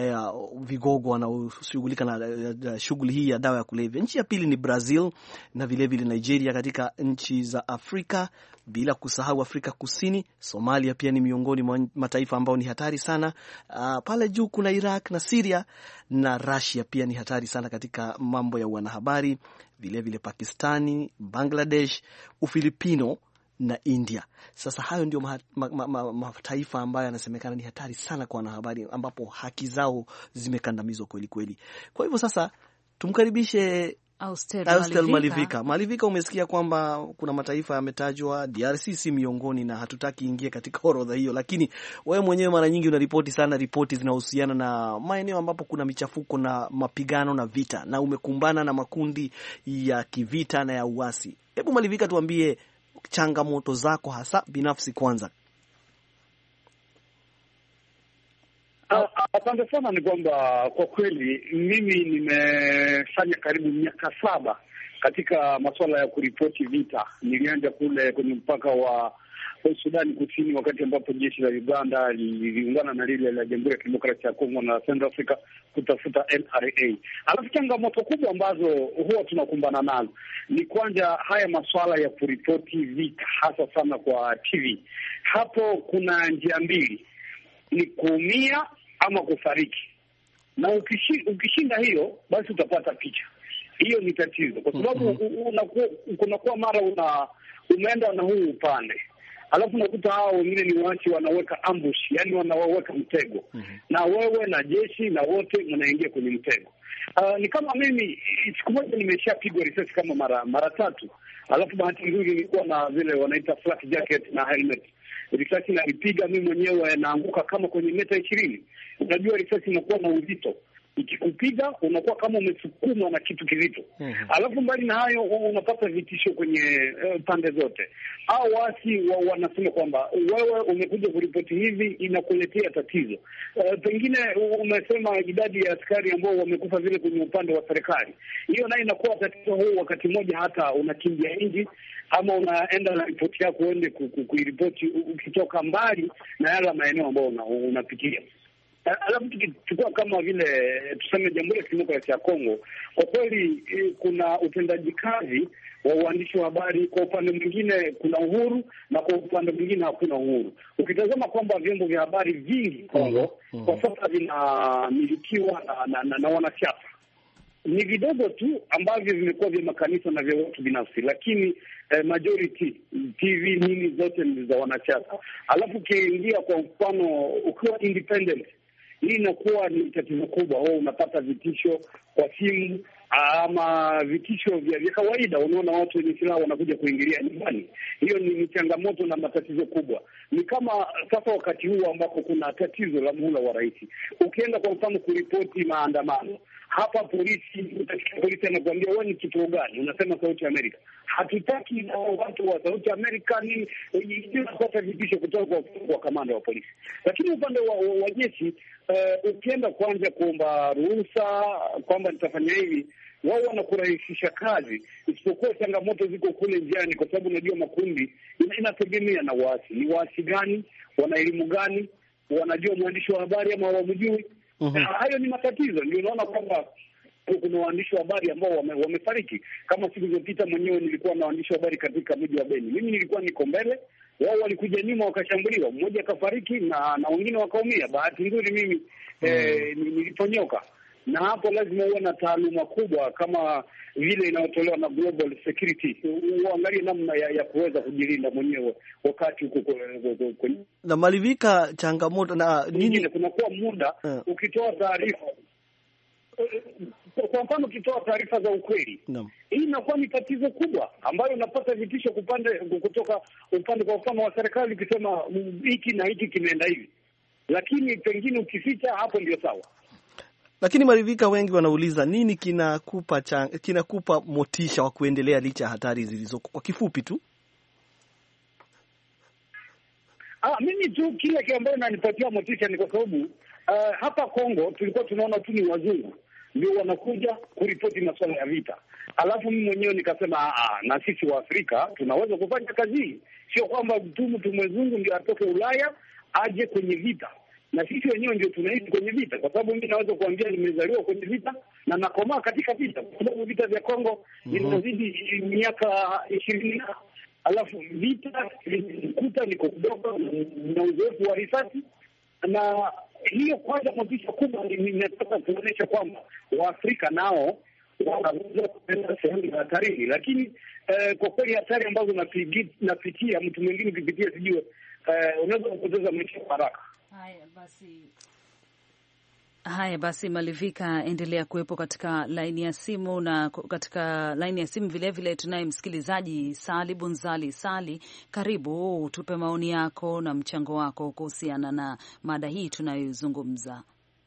vigogo wanaoshughulika na shughuli hii ya dawa ya kulevya. Nchi ya pili ni Brazil na vile Nigeria katika nchi za Afrika, bila kusahau Afrika Kusini. Somalia pia ni miongoni mwa mataifa ambao ni hatari sana. Pale juu kuna Iraq na Syria, na Russia pia ni hatari sana katika mambo ya wanahabari. Vile Pakistani, Bangladesh, Ufilipino na India. Sasa hayo ndio mataifa ambayo yanasemekana ni hatari sana kwa wanahabari, ambapo haki zao zimekandamizwa kweli kweli. Kwa hivyo sasa tumkaribishe Austel Malivika. Malivika, umesikia kwamba kuna mataifa yametajwa, DRC si miongoni, na hatutaki ingie katika orodha hiyo, lakini wewe mwenyewe mara nyingi unaripoti sana, ripoti zinahusiana na maeneo ambapo kuna michafuko na mapigano na vita, na umekumbana na makundi ya kivita na ya uasi. Hebu Malivika, tuambie changamoto zako hasa binafsi kwanza. Asante sana. Ni kwamba kwa kweli mimi nimefanya karibu miaka 7 katika masuala ya kuripoti vita. Nilianza kule kwenye mpaka wa Sudani Kusini wakati ambapo jeshi la Uganda liliungana na lile la Jamhuri ya Kidemokrasia ya Kongo na Central Africa kutafuta LRA. Alafu changamoto kubwa ambazo huwa tunakumbana nazo ni kwanza haya masuala ya kuripoti vita, hasa sana kwa TV. Hapo kuna njia mbili, ni kuumia ama kufariki, na ukishinda hiyo basi utapata picha. Hiyo ni tatizo, kwa sababu kunakuwa mara umeenda na huu upande, alafu nakuta hao wengine ni wachi wanaweka ambush, yani wanaweka mtego, na wewe na jeshi na wote mnaingia kwenye mtego. Ni kama mimi siku moja nimeshapigwa risasi kama mara 3, alafu bahati nzuri nilikuwa na zile wanaita flak jacket na helmet. Risasi nalipiga mimi mwenyewe, naanguka kama kwenye meta 20. Unajua risasi inakuwa na uzito, ikikupiga unakuwa kama umesukumwa na kitu kizito. Alafu mbali na hayo unapata vitisho kwenye pande zote. Au wasi wanasema kwamba wewe umekuja kuripoti hivi, inakuletea tatizo. Pengine umesema idadi ya askari ambao wamekufa vile kwenye upande wa serikali. Hiyo nayo inakuwa tatizo. Huu wakati mmoja hata unakimbia nje, ama unaenda na ripoti yako uende kuiripoti ukitoka mbali na yale maeneo ambayo unapitia. Alafu tukichukua kama vile tuseme Jamhuri ya Kidemokrasia ya Kongo, kwa kweli kuna utendaji kazi wa uandishi wa habari. Kwa upande mwingine kuna uhuru na kwa upande mwingine hakuna uhuru. Ukitazama kwamba vyombo vya habari vingi Kongo kwa sasa vinamilikiwa na wanasiasa, ni vidogo tu ambavyo vimekuwa vya makanisa na vya watu binafsi, lakini majority TV nini zote ni za wanasiasa. Alafu ukiingia kwa mfano ukiwa independent, hii inakuwa ni tatizo kubwa. Wewe unapata vitisho kwa simu ama vitisho vya kawaida. Unaona watu wenye silaha wanakuja kuingilia nyumbani. Hiyo ni changamoto na matatizo kubwa. Ni kama sasa wakati huu ambapo kuna tatizo la muhula wa rais. Ukienda kwa mfano kuripoti maandamano, hapa polisi anakuambia wewe ni kituo gani? Unasema Sauti Amerika. Hatutaki na watu wa Sauti Amerika ni unapata vitisho kutoka kwa kamanda wa polisi. Lakini upande wa jeshi, ukienda kwanza kuomba ruhusa kwamba nitafanya hivi, wao wanakurahisisha kazi, isipokuwa changamoto ziko kule njiani, kwa sababu unajua makundi inategemea na waasi. Ni waasi gani? Wana elimu gani? Wanajua mwandishi wa habari ama hawamjui? Hayo ni matatizo. Ndio unaona kwamba kuna waandishi wa habari ambao wamefariki. Kama siku zilizopita mwenyewe nilikuwa na waandishi wa habari katika mji wa Beni. Mimi nilikuwa niko mbele, wao walikuja nyuma wakashambuliwa, mmoja akafariki na wengine wakaumia. Bahati nzuri mimi niliponyoka. Na hapo lazima uwe na taaluma kubwa kama vile inayotolewa na Global Security. Uangalie namna ya kuweza kujilinda mwenyewe wakati huko na Malivika. Changamoto na nini, kunakuwa muda ukitoa taarifa, kwa mfano ukitoa taarifa za ukweli, hii inakuwa ni tatizo kubwa ambayo unapata vitisho kutoka upande kwa mfano wa serikali ukisema hiki na hiki kimeenda hivi, lakini ukificha hapo ndio sawa. Lakini Marivika, wengi wanauliza nini kinakupa motisha wa kuendelea licha ya hatari zilizoko? Kwa kifupi tu. Mimi tu kile ambacho inanipatia motisha ni kwa sababu hapa Kongo tulikuwa tunaona tu ni wazungu ndio wanakuja kuripoti masuala ya vita. Alafu mimi mwenyewe nikasema na sisi wa Afrika tunaweza kufanya kazi hii. Sio kwamba mtu mwezungu ndio atoke Ulaya aje kwenye vita. Na sisi wenyewe ndio tunaishi kwenye vita, kwa sababu mimi naweza kuambia nimezaliwa kwenye vita na nakomaa katika vita, kwa sababu vita vya Kongo vinazidi miaka 20. Alafu vita nikuta niko kidogo na uzoefu wa risasi, na hiyo kwanza motisha kubwa ninataka kuonyesha kwamba Waafrika nao wanaweza kupenda sehemu za hatarini. Lakini kwa kweli hatari ambazo napitia mtu mwingine ukipitia sijue unaweza kupoteza maisha kwa haraka. Haya basi, Malivika, endelea kuwepo katika laini ya simu, na katika laini ya simu vilevile tunaye msikilizaji Sali Bunzali. Sali, karibu, tupe maoni yako na mchango wako kuhusiana na mada hii tunayozungumza.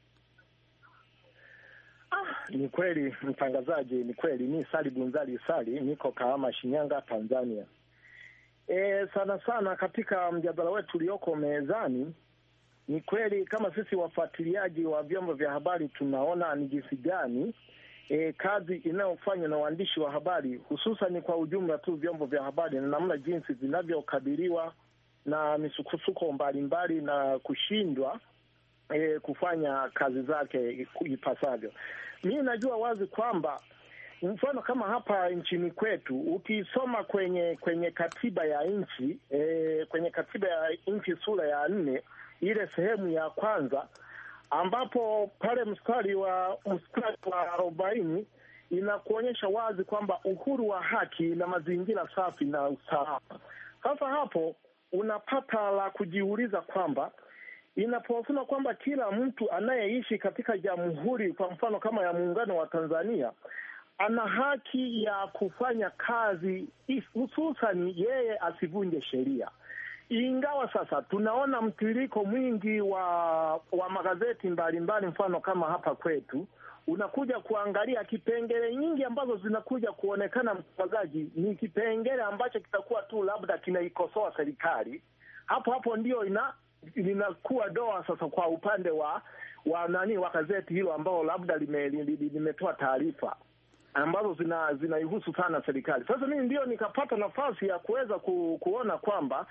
Ni kweli mtangazaji, ni kweli. Ni Sali Bunzali Sali, niko Kahama, Shinyanga, Tanzania. Sana sana katika mjadala wetu ulioko mezani, ni kweli kama sisi wafuatiliaji wa vyombo vya habari tunaona ni jinsi gani kazi inayofanywa na waandishi wa habari, hususan kwa ujumla tu vyombo vya habari, na namna jinsi vinavyokabiliwa na misukosuko mbalimbali na kushindwa kufanya kazi zake ipasavyo. Mimi najua wazi kwamba mfano kama hapa nchini kwetu, ukisoma kwenye katiba ya nchi kwenye katiba ya nchi sura ya 4 ile sehemu ya kwanza, ambapo pale mstari wa 40 inakuonyesha wazi kwamba uhuru wa haki na mazingira safi na usalama. Sasa hapo unapata la kujiuliza kwamba inaposema kwamba kila mtu anayeishi katika jamhuri, kwa mfano kama ya Muungano wa Tanzania, ana haki ya kufanya kazi, hususan yeye asivunje sheria. Ingawa sasa tunaona mtiririko mwingi wa magazeti mbalimbali, mfano kama hapa kwetu, unakuja kuangalia kipengele nyingi ambazo zinakuja kuonekana mtangazaji, ni kipengele ambacho kitakuwa tu labda kinaikosoa serikali. Hapo ndio linakuwa doa sasa kwa upande wa gazeti hilo ambao labda limetoa taarifa ambazo zinaihusu sana serikali. Sasa mimi ndio nikapata nafasi ya kuweza kuona kwamba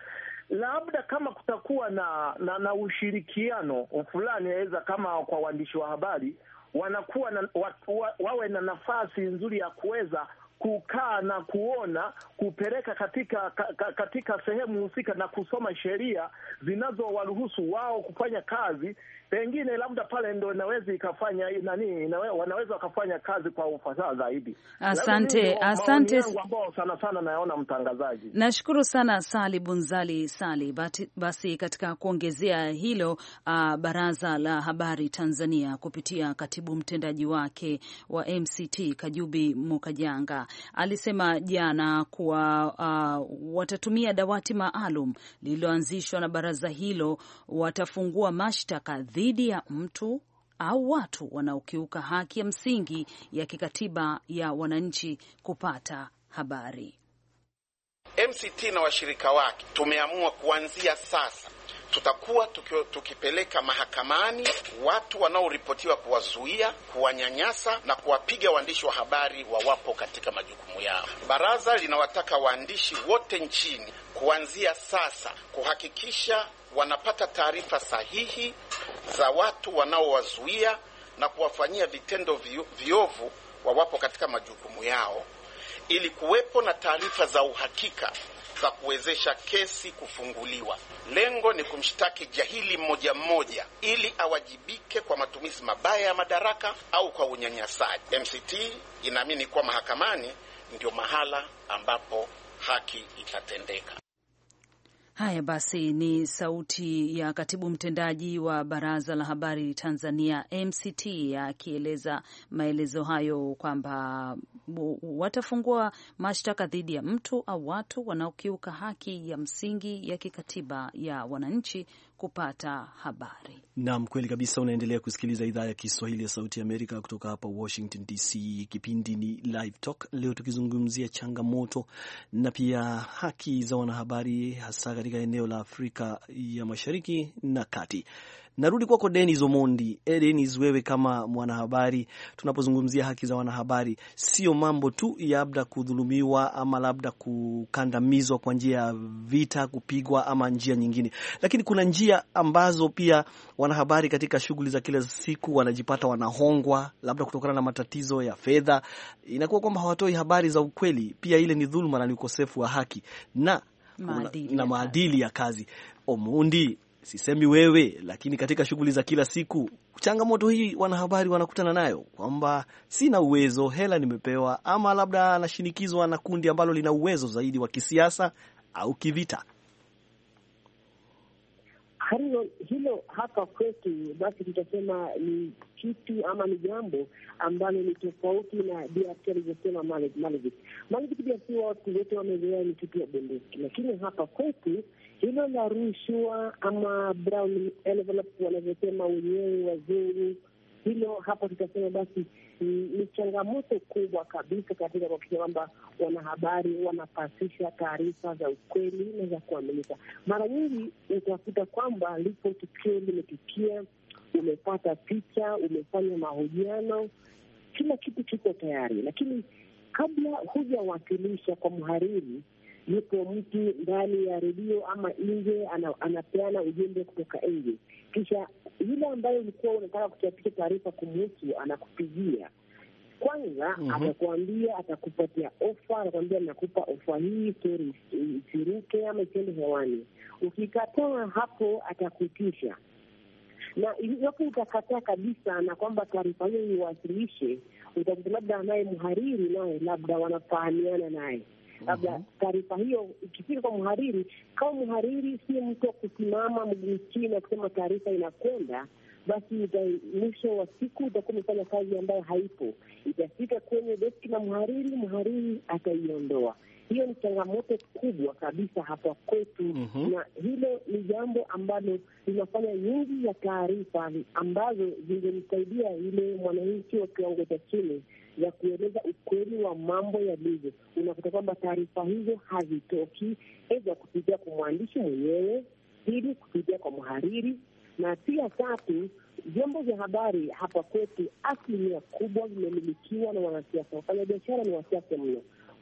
labda kama kutakuwa na ushirikiano fulani, aweza kama kwa waandishi wa habari wanakuwa wawe na nafasi nzuri ya kuweza kukaa na kuona, kupeleka katika sehemu husika na kusoma sheria zinazowaruhusu wao kufanya kazi, pengine labda pale ndo inaweza ikafanya wanaweza wakafanya kazi kwa ufasaha zaidi. Asante ambao sana naona mtangazaji. Nashukuru sana Sali Bunzali Sali. Basi katika kuongezea hilo, Baraza la Habari Tanzania kupitia katibu mtendaji wake wa MCT Kajubi Mukajanga alisema jana kuwa watatumia dawati maalum lililoanzishwa na baraza hilo, watafungua mashtaka dhidi ya mtu au watu wanaokiuka haki ya msingi ya kikatiba ya wananchi kupata habari. MCT na washirika wake tumeamua kuanzia sasa tutakuwa tukipeleka mahakamani watu wanaoripotiwa kuwazuia, kuwanyanyasa na kuwapiga waandishi wa habari wawapo katika majukumu yao. Baraza linawataka waandishi wote nchini kuanzia sasa kuhakikisha wanapata taarifa sahihi za watu wanaowazuia na kuwafanyia vitendo viovu wawapo katika majukumu yao, ili kuwepo na taarifa za uhakika za kuwezesha kesi kufunguliwa. Lengo ni kumshtaki jahili mmoja mmoja ili awajibike kwa matumizi mabaya ya madaraka au kwa unyanyasaji. MCT inaamini kuwa mahakamani ndio mahala ambapo haki itatendeka. Haya basi, ni sauti ya katibu mtendaji wa Baraza la Habari Tanzania MCT akieleza maelezo hayo kwamba watafungua mashtaka dhidi ya mtu au watu wanaokiuka haki ya msingi ya kikatiba ya wananchi kupata habari. Naam, kweli kabisa. Unaendelea kusikiliza idhaa ya Kiswahili ya Sauti ya Amerika kutoka hapa Washington DC. Kipindi ni Live Talk, leo tukizungumzia changamoto na pia haki za wanahabari hasa katika eneo la Afrika ya Mashariki na Kati. Narudi kwako Dennis Omondi. Dennis, wewe kama mwanahabari, tunapozungumzia haki za wanahabari, sio mambo tu ya labda kudhulumiwa ama labda kukandamizwa kwa njia ya vita, kupigwa ama njia nyingine, lakini kuna njia ambazo pia wanahabari katika shughuli za kila siku wanajipata wanahongwa, labda kutokana na matatizo ya fedha, inakuwa kwamba hawatoi habari za ukweli. Pia ile ni dhuluma na ni ukosefu wa haki na maadili ya kazi. Omondi, sisemi wewe, lakini katika shughuli za kila siku changamoto hii wanahabari wanakutana nayo, kwamba sina uwezo, hela nimepewa, ama labda anashinikizwa na kundi ambalo lina uwezo zaidi wa kisiasa au kivita. Hilo hapa kwetu basi tutasema ni kitu ama ni jambo ambalo ni tofauti na DRC alivyosema Malivik. DRC watu wote wamezoea ni kitu ya bunduki, lakini hapa kwetu hilo la rushwa ama brown envelope wanavyosema wenyewe wazungu, hilo hapa tutasema basi ni changamoto kubwa kabisa katika kuhakikisha kwamba wanahabari wanapasisha taarifa za ukweli na za kuaminika. Mara nyingi utakuta kwamba lipo tukio limetukia, umepata picha, umefanya mahojiano, kila kitu kiko tayari, lakini kabla hujawasilisha kwa mhariri, yuko mtu ndani ya redio ama nje anapeana ujumbe kutoka nje, kisha yule ambaye ulikuwa unataka kuchapisha taarifa kumhusu anakupigia kwanza. Atakuambia, atakupatia ofa, anakuambia nakupa ofa hii, story isiruke ama isiende hewani. Ukikataa hapo atakutisha, na iwapo utakataa kabisa na kwamba taarifa hiyo iwasilishe, utakuta labda naye mhariri naye labda wanafahamiana naye, labda taarifa hiyo ikifika kwa mhariri, kama mhariri si mtu wa kusimama mguu chini na kusema taarifa inakwenda, basi mwisho wa siku utakuwa umefanya kazi ambayo haipo. Itafika kwenye deski na mhariri ataiondoa. Hiyo ni changamoto kubwa kabisa hapa kwetu, na hilo ni jambo ambalo linafanya nyingi ya taarifa ambazo zingemsaidia yule mwananchi wa kiwango cha chini ya kueleza ukweli wa mambo yalivyo. Unakuta kwamba taarifa hizo hazitoki aidha kupitia kwa mwandishi mwenyewe, ili kupitia kwa mhariri, na pia tatu, vyombo vya habari hapa kwetu asilimia kubwa vimemilikiwa na wanasiasa. Wafanya biashara ni wasiasa mno.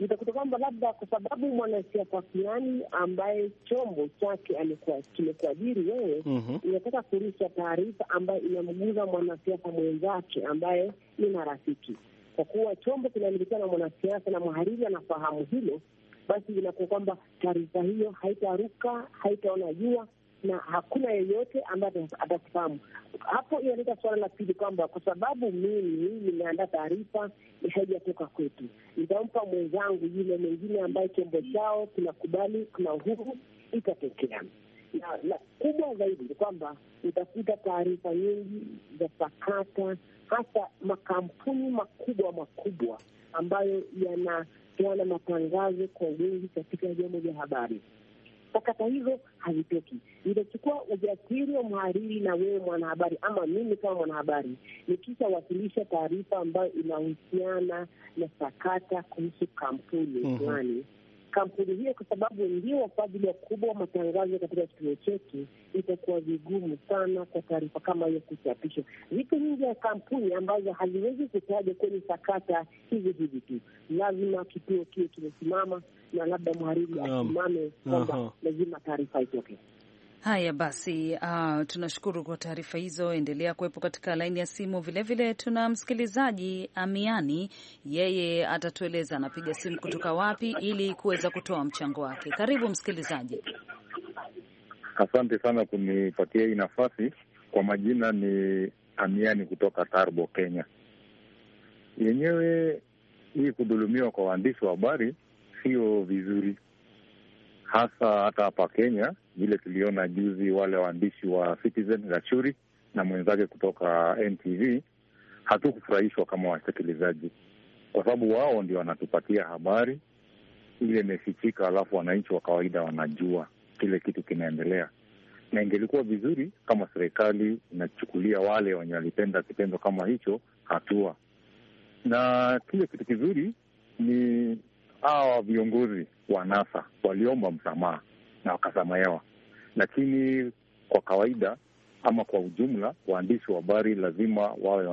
utakuta kwamba labda kwa sababu mwanasiasa fulani ambaye chombo chake kimekuajiri wewe, inataka kurusha taarifa ambayo inamguza mwanasiasa mwenzake ambaye ni marafiki. Kwa kuwa chombo kinamilikiwa na mwanasiasa na mhariri anafahamu hilo, basi inakuwa kwamba taarifa hiyo haitaruka, haitaona jua na hakuna yeyote ambaye atafahamu. Hapo inaleta suala la pili kwamba kwa sababu mimi nimeandaa taarifa haijatoka kwetu, nitampa mwenzangu yule mwingine ambaye chombo chao kinakubali kuna uhuru, itatokea. Na kubwa zaidi ni kwamba utakuta taarifa nyingi za sakata, hasa makampuni makubwa ambayo yana matangazo kwa wingi katika vyombo vya habari. Sakata hizo hazitoki. Itachukua ujasiri wa mhariri na wewe mwanahabari, ama mimi kama mwanahabari, nikisha wasilisha taarifa ambayo inahusiana na sakata kuhusu kampuni fulani. Kampuni hiyo kwa sababu ndio wafadhili wakubwa wa matangazo katika kituo chetu, itakuwa vigumu sana kwa taarifa kama hiyo kuchapishwa. Ziko nyingi ya kampuni ambazo haziwezi kutaja kwenye sakata hivi tu. Lazima kituo kiwe kimesimama na labda mhariri asimame kwamba lazima taarifa itoke. Haya basi, tunashukuru kwa taarifa hizo. Endelea kuwepo katika laini ya simu. Vilevile tuna msikilizaji Amiani, yeye atatueleza anapiga simu kutoka wapi ili kuweza kutoa mchango wake. Karibu msikilizaji. Asante sana kunipatia hii nafasi. Kwa majina ni Amiani kutoka Tarbo, Kenya. Yenyewe hii kudhulumiwa kwa waandishi wa habari sio vizuri, hasa hata hapa Kenya vile tuliona juzi wale waandishi wa Citizen Gachuri na mwenzake kutoka NTV. Hatukufurahishwa kama wasikilizaji, kwa sababu wao ndio wanatupatia habari ile imefichika, alafu wananchi wa kawaida wanajua kile kitu kinaendelea. Na ingelikuwa vizuri kama serikali inachukulia wale wenye walipenda kitendo kama hicho hatua. Na kile kitu kizuri ni hawa viongozi wa NASA waliomba msamaha na wakasamehewa, lakini kwa kawaida ama kwa ujumla waandishi wa habari lazima wawe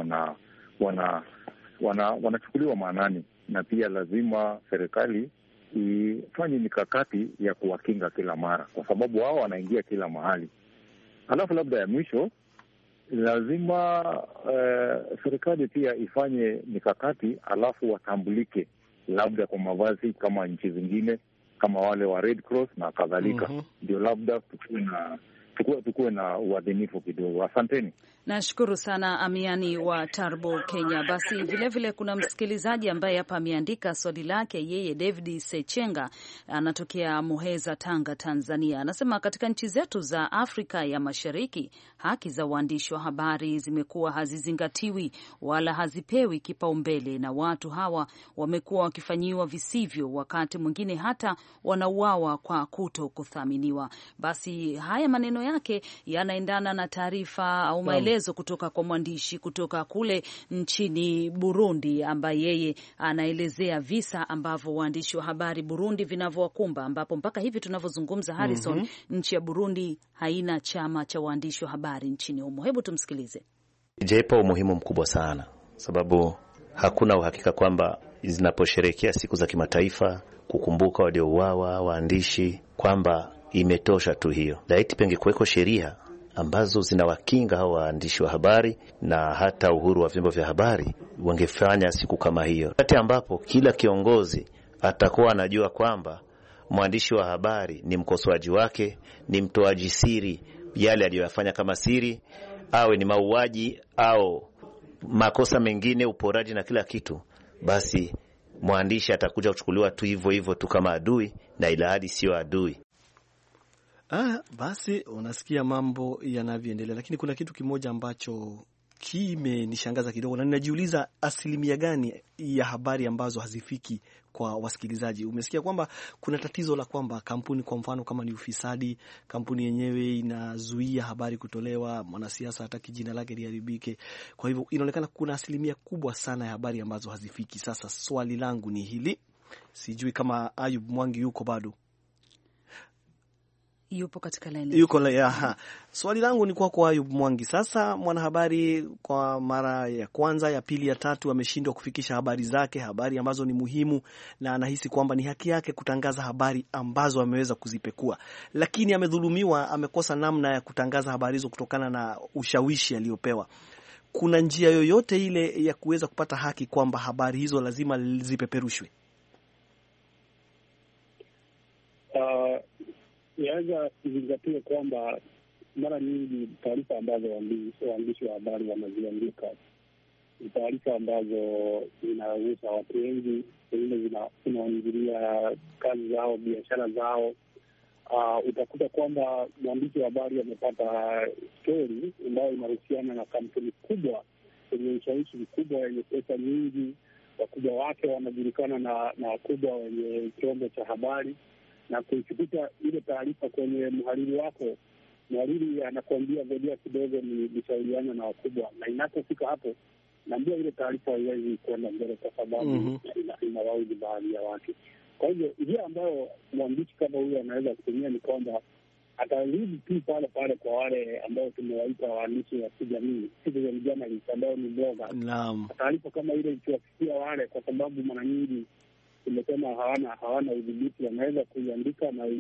wanachukuliwa maanani, na pia lazima serikali ifanye mikakati ya kuwakinga kila mara, kwa sababu wao wanaingia kila mahali. Alafu labda ya mwisho, lazima serikali pia ifanye mikakati, alafu watambulike labda kwa mavazi kama nchi zingine kama wale wa Red Cross na kadhalika. Ndio labda tukuwe na uadhinifu kidogo. Asanteni. Nashukuru sana Amiani wa Tarbo, Kenya. Basi vilevile kuna msikilizaji ambaye hapa ameandika swali lake. Yeye David Sechenga anatokea Muheza, Tanga, Tanzania. Anasema katika nchi zetu za Afrika ya Mashariki haki za waandishi wa habari zimekuwa hazizingatiwi wala hazipewi kipaumbele, na watu hawa wamekuwa wakifanyiwa visivyo, wakati mwingine hata wanauawa kwa kuto kuthaminiwa. Basi haya maneno yake yanaendana na taarifa au maelezo kutoka kwa mwandishi kutoka kule nchini Burundi, ambaye yeye anaelezea visa ambavyo waandishi wa habari Burundi vinavyowakumba, ambapo mpaka hivi tunavyozungumza Harrison, nchi ya Burundi haina chama cha waandishi wa habari nchini humo. Hebu tumsikilize. Ipo umuhimu mkubwa sana, sababu hakuna uhakika kwamba zinaposherehekea siku za kimataifa kukumbuka waliouawa waandishi kwamba imetosha tu hiyo. Laiti pengekuweko sheria ambazo zinawakinga hao waandishi wa habari na hata uhuru wa vyombo vya habari, wangefanya siku kama hiyo, wakati ambapo kila kiongozi atakuwa anajua kwamba mwandishi wa habari ni mkosoaji wake, ni mtoaji siri yale aliyoyafanya kama siri, awe ni mauaji au makosa mengine, uporaji na kila kitu, basi mwandishi atakuja kuchukuliwa tu hivyo hivyo tu kama adui, na ila hadi sio adui. Basi unasikia mambo yanavyoendelea, lakini kuna kitu kimoja ambacho kimenishangaza kidogo, na ninajiuliza asilimia gani ya habari ambazo hazifiki kwa wasikilizaji. Umesikia kwamba kuna tatizo la kwamba kampuni, kwa mfano kama ni ufisadi, kampuni yenyewe inazuia habari kutolewa, mwanasiasa hataki jina lake liharibike. Kwa hivyo inaonekana kuna asilimia kubwa sana ya habari ambazo hazifiki. Sasa swali langu ni hili, sijui kama Ayub Mwangi yuko bado. yupo katika laini. Yuko la. Swali langu ni kwako Ayub Mwangi. Sasa mwanahabari kwa mara ya kwanza, ya pili, ya tatu ameshindwa kufikisha habari zake, habari ambazo ni muhimu, na anahisi kwamba ni haki yake kutangaza habari ambazo ameweza kuzipekua, lakini amedhulumiwa, amekosa namna ya kutangaza habari hizo kutokana na ushawishi aliopewa. Kuna njia yoyote ile ya kuweza kupata haki kwamba habari hizo lazima zipeperushwe? Yaweza kuzingatia kwamba mara nyingi taarifa ambazo waandishi wa habari wanaziandika ni taarifa ambazo zinagusa watu wengi, pengine zinaingilia kazi zao, biashara zao. Utakuta kwamba mwandishi wa habari amepata stori ambayo inahusiana na kampuni kubwa yenye ushawishi mkubwa, yenye pesa nyingi, wakubwa wake wanajulikana na wakubwa wenye chombo cha habari, na kuifikisha ile taarifa kwenye mhariri wako. Mhariri anakuambia ngojea kidogo, nishauriana na wakubwa, na inapofika hapo naambia ile taarifa haiwezi kwenda mbele kwa sababu inawaudhi baadhi ya watu. Kwa hivyo njia ambayo mwandishi kama huyo anaweza kutumia ni kwamba atarudi tu pale pale kwa wale ambao tumewaita waandishi wa kijamii, citizen journalists, ambao ni blogger. Naam, taarifa kama ile ikiwafikia wale, kwa sababu mara nyingi imesema hawana udhibiti, wanaweza kuiandika na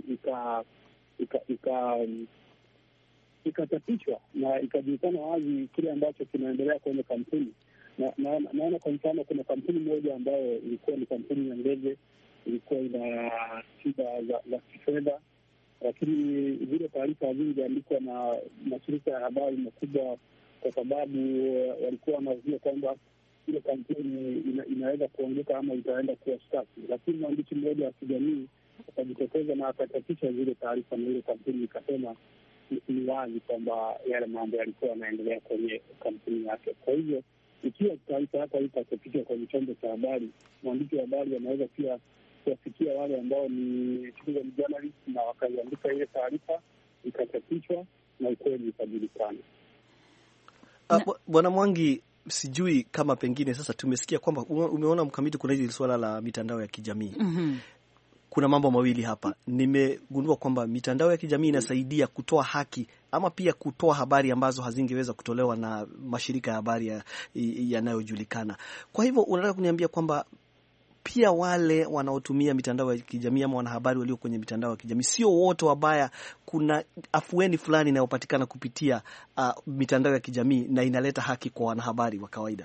ikachapishwa na ikajulikana wazi kile ambacho kinaendelea kwenye kampuni. Naona kwa mfano kuna kampuni moja ambayo ilikuwa ni kampuni ya ndege, ilikuwa ina shida za kifedha, lakini zile taarifa hazingeandikwa na mashirika ya habari makubwa, kwa sababu walikuwa wanahofia kwamba ile kampuni inaweza kuanguka ama itaenda kuwa staki. Lakini mwandishi mmoja wa kijamii akajitokeza na akachapisha zile taarifa, na ile kampuni ikasema ni wazi kwamba yale mambo yalikuwa yanaendelea kwenye kampuni yake. Kwa hivyo ikiwa taarifa yako haitachapishwa kwenye chombo cha habari, mwandishi wa habari anaweza pia kuwafikia wale ambao ni citizen journalists na wakaiandika ile taarifa, ikachapishwa na ukweli ikajulikana. Bwana Mwangi, sijui kama pengine sasa tumesikia kwamba umeona Mkamiti, kuna hili swala la mitandao ya kijamii. Kuna mambo mawili hapa. Nimegundua kwamba mitandao ya kijamii inasaidia kutoa haki ama pia kutoa habari ambazo hazingeweza kutolewa na mashirika ya habari yanayojulikana. Kwa hivyo unataka kuniambia kwamba pia wale wanaotumia mitandao ya kijamii ama wanahabari walio kwenye mitandao ya kijamii sio wote wabaya? Kuna afueni fulani inayopatikana kupitia mitandao ya kijamii na inaleta haki kwa wanahabari wa kawaida?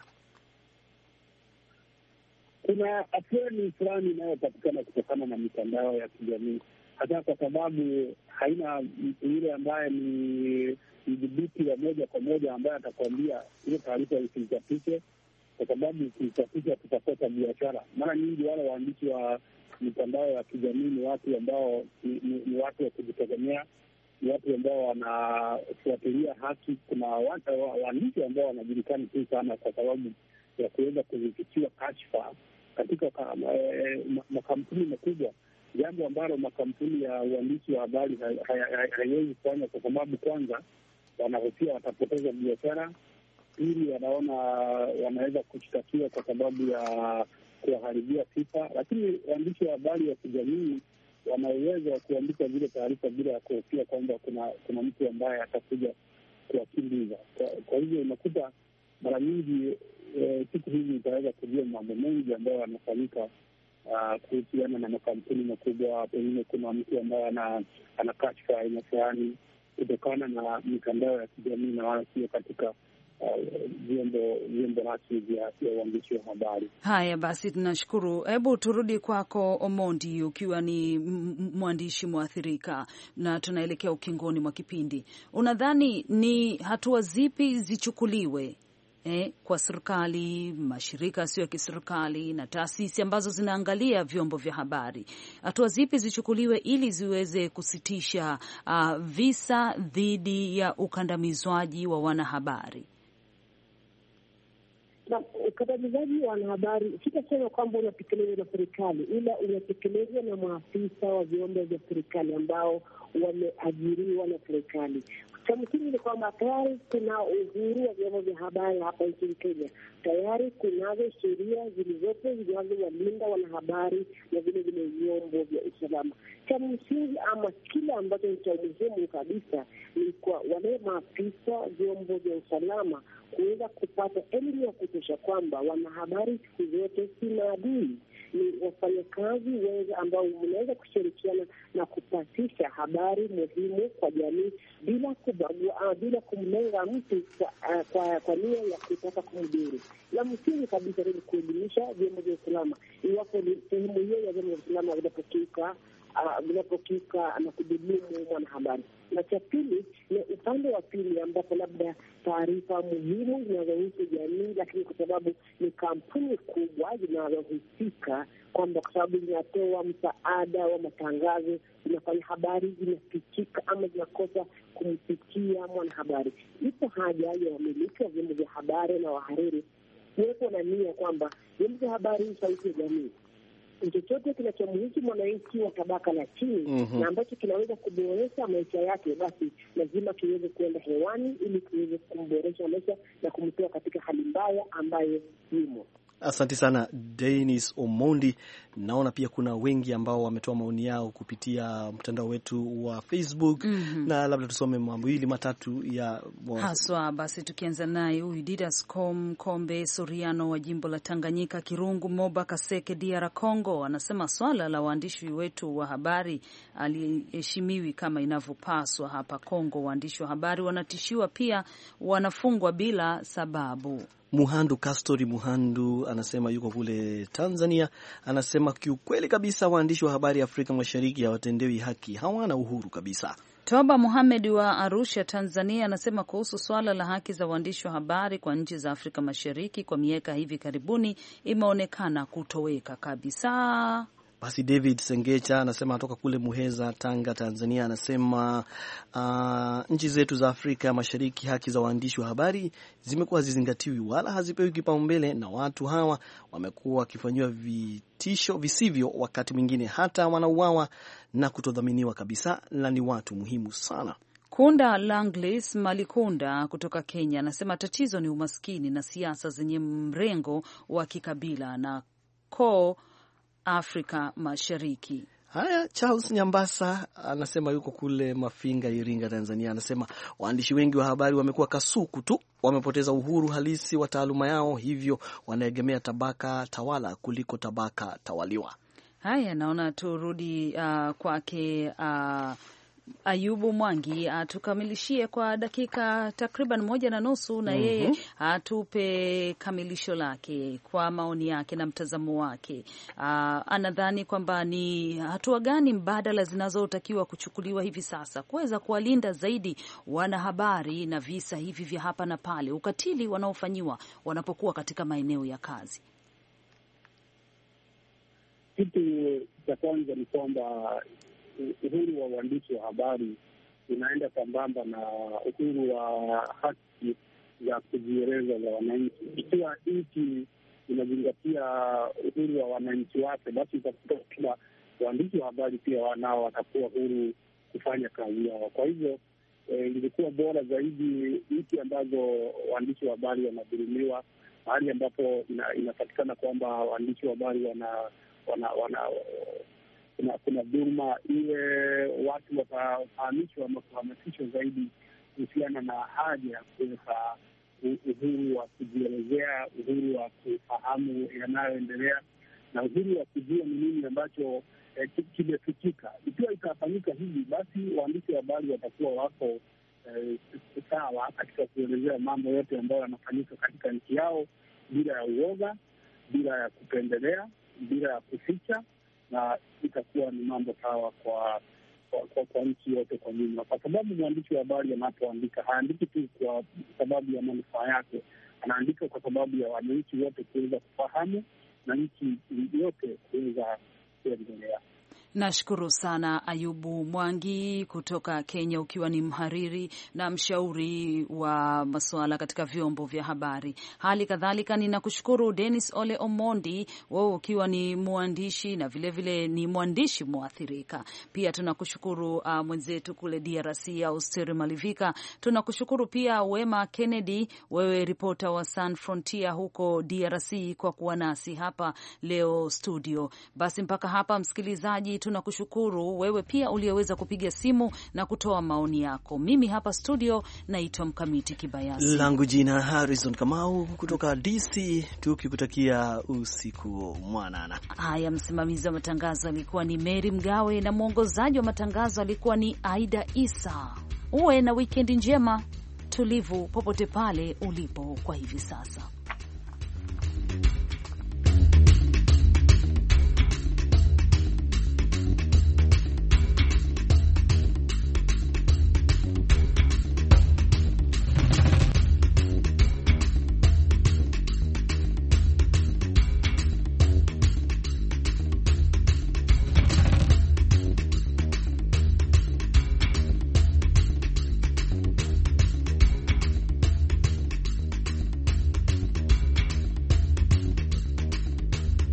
Kuna afueni fulani inayopatikana kutokana na mitandao ya kijamii, hata kwa sababu haina yule ambaye ni mdhibiti wa moja kwa moja ambaye atakwambia ile taarifa isichapishe, kwa sababu ikichapisha tutakosa biashara. Mara nyingi wale waandishi wa mitandao ya kijamii ni watu ambao ni watu wa kujitegemea, ni watu ambao wanafuatilia haki. Kuna waandishi ambao wanajulikana tu sana kwa sababu ya kuweza kuzifichua kashfa katika makampuni makubwa, jambo ambalo makampuni ya uandishi wa habari haiwezi kufanya, kwa sababu kwanza wanahofia watapoteza biashara, pili wanaona wanaweza kushtakiwa kwa sababu ya kuwaharibia sifa. Lakini waandishi wa habari wa kijamii wana uwezo wa kuandika zile taarifa bila ya kuhofia kwamba kuna mtu ambaye atakuja kuwakimbiza. Kwa hivyo unakuta mara nyingi siku hizi itaweza kujua mambo mengi ambayo yanafanyika kuhusiana na makampuni makubwa. Pengine kuna mtu ambaye ana kashfa aina fulani kutokana na mitandao ya kijamii na wala sio katika vyombo rasmi vya uandishi wa habari. Haya basi, tunashukuru. Hebu turudi kwako Omondi, ukiwa ni mwandishi mwathirika na tunaelekea ukingoni mwa kipindi. Unadhani ni hatua zipi zichukuliwe kwa serikali, mashirika yasiyo ya kiserikali na taasisi ambazo zinaangalia vyombo vya habari, hatua zipi zichukuliwe ili ziweze kusitisha visa dhidi ya ukandamizwaji wa wanahabari? Na ukandamizaji wa wanahabari, sitasema kwamba unatekelezwa na serikali, ila unatekelezwa na maafisa wa vyombo vya serikali ambao wameajiriwa na serikali. Cha msingi ni kwamba tayari kuna uhuru wa vyombo vya habari hapa nchini Kenya. Tayari kunazo sheria zilizopo zinazowalinda wanahabari na vile vile vyombo vya usalama. Cha msingi ama kile ambacho ni cha umuhimu kabisa ni kwa wale maafisa vyombo vya usalama kuweza kupata elimu ya kutosha kwamba wanahabari siku zote si maadui, ni wafanyakazi wenza ambao mnaweza kushirikiana na kupasisha habari muhimu kwa jamii bila kubagua, bila kumlenga mtu kwa nia ya kutaka kumdhuru. La msingi kabisa ni kuelimisha vyombo vya usalama iwapo ni sehemu hiyo ya vyombo vya usalama vinapokiuka na kudhulumu mwanahabari. Na cha pili ni upande wa pili ambapo labda taarifa muhimu zinazohusu jamii, lakini kwa sababu ni kampuni kubwa zinazohusika, kwamba kwa sababu zinatoa msaada wa matangazo, zinafanya habari zinafikika ama zinakosa kumfikia mwanahabari, ipo haja ya wamiliki wa vyombo vya habari na wahariri kuwepo na nia kwamba vyombo vya habari ni sauti ya jamii. Chochote kinachomhusu mwananchi wa tabaka la chini na ambacho kinaweza kuboresha maisha yake, basi lazima kiweze kuenda hewani ili kiweze kumboresha maisha na kumtoa katika hali mbaya ambayo yumo. Asante sana Dennis Omondi. Naona pia kuna wengi ambao wametoa maoni yao kupitia mtandao wetu wa Facebook na labda tusome mawili matatu ya haswa. Basi tukianza naye huyu Didas Kombe Soriano wa jimbo la Tanganyika, Kirungu, Moba Kaseke, DR Congo, anasema swala la waandishi wetu wa habari aliheshimiwi kama inavyopaswa hapa Kongo. Waandishi wa habari wanatishiwa, pia wanafungwa bila sababu. Muhandu Kastori Muhandu anasema yuko kule Tanzania, anasema kiukweli kabisa waandishi wa habari Afrika Mashariki hawatendewi haki, hawana uhuru kabisa. Toba Muhammad wa Arusha, Tanzania, anasema kuhusu swala la haki za waandishi wa habari kwa nchi za Afrika Mashariki kwa miaka hivi karibuni imeonekana kutoweka kabisa. Basi David Sengecha anasema atoka kule Muheza, Tanga, Tanzania, anasema nchi zetu za Afrika Mashariki haki za waandishi wa habari zimekuwa hazizingatiwi wala hazipewi kipaumbele, na watu hawa wamekuwa wakifanyiwa vitisho visivyo, wakati mwingine hata wanauawa na kutodhaminiwa kabisa, na ni watu muhimu sana. Kunda Langlis Malikunda kutoka Kenya anasema tatizo ni umaskini na siasa zenye mrengo wa kikabila na Afrika Mashariki. Haya, Charles Nyambasa anasema yuko kule Mafinga, Iringa, Tanzania, anasema waandishi wengi wa habari wamekuwa kasuku tu, wamepoteza uhuru halisi wa taaluma yao, hivyo wanaegemea tabaka tawala kuliko tabaka tawaliwa. Haya, naona turudi kwake Ayubu Mwangi atukamilishie kwa dakika takriban 1.5 na yeye atupe kamilisho lake kwa maoni yake na mtazamo wake. Anadhani kwamba ni hatua gani mbadala zinazotakiwa kuchukuliwa hivi sasa kuweza kuwalinda zaidi wanahabari na visa hivi vya hapa na pale, ukatili wanaofanyiwa wanapokuwa katika maeneo ya kazi. Kitu cha kwanza ni kwamba uhuru wa uandishi wa habari unaenda sambamba na uhuru wa haki za kujieleza za wananchi. Ikiwa nchi inazingatia uhuru wa wananchi wake, basi itakuta kila waandishi wa habari pia nao watakuwa huru kufanya kazi yao. Kwa hivyo ilikuwa bora zaidi nchi ambazo waandishi wa habari wanadhulumiwa, mahali ambapo inapatikana kwamba waandishi wa habari kuna dhuluma, iwe watu watafahamishwa ama kuhamasishwa zaidi kuhusiana na haja ya kuweka uhuru wa kujielezea, uhuru wa kufahamu yanayoendelea na uhuru wa kujua ni nini ambacho kimefikika. Ikiwa itafanyika hivi, basi waandishi wa habari watakuwa wako sawa katika kuelezea mambo yote ambayo yanafanyika katika nchi yao bila ya uoga, bila ya kupendelea, bila ya kuficha, na itakuwa ni mambo sawa kwa nchi yote kwa jumla. Kwa sababu mwandishi wa habari anapoandika haandiki tu kwa sababu ya manufaa yake, anaandika kwa sababu ya wananchi wote kuweza kufahamu na nchi yote kuweza kuendelea. Nashukuru sana Ayubu Mwangi kutoka Kenya, ukiwa ni mhariri na mshauri wa masuala katika vyombo vya habari. Hali kadhalika ninakushukuru Dennis Ole Omondi, wewe ukiwa ni mwandishi na vilevile ni mwandishi mwathirika. Pia tunakushukuru mwenzetu kule DRC Austeri Malivika. Tunakushukuru pia Wema Kennedy, wewe ripota wa San Frontier huko DRC, kwa kuwa nasi hapa leo studio. Basi mpaka hapa msikilizaji, tunakushukuru wewe pia uliyeweza kupiga simu na kutoa maoni yako. Mimi hapa studio naitwa Mkamiti Kibayasi, langu jina Harrison Kamau kutoka DC, tukikutakia usiku mwanana. Haya, msimamizi wa matangazo alikuwa ni Mary Mgawe na mwongozaji wa matangazo alikuwa ni Aida Isa. Uwe na wikendi njema tulivu popote pale ulipo kwa hivi sasa.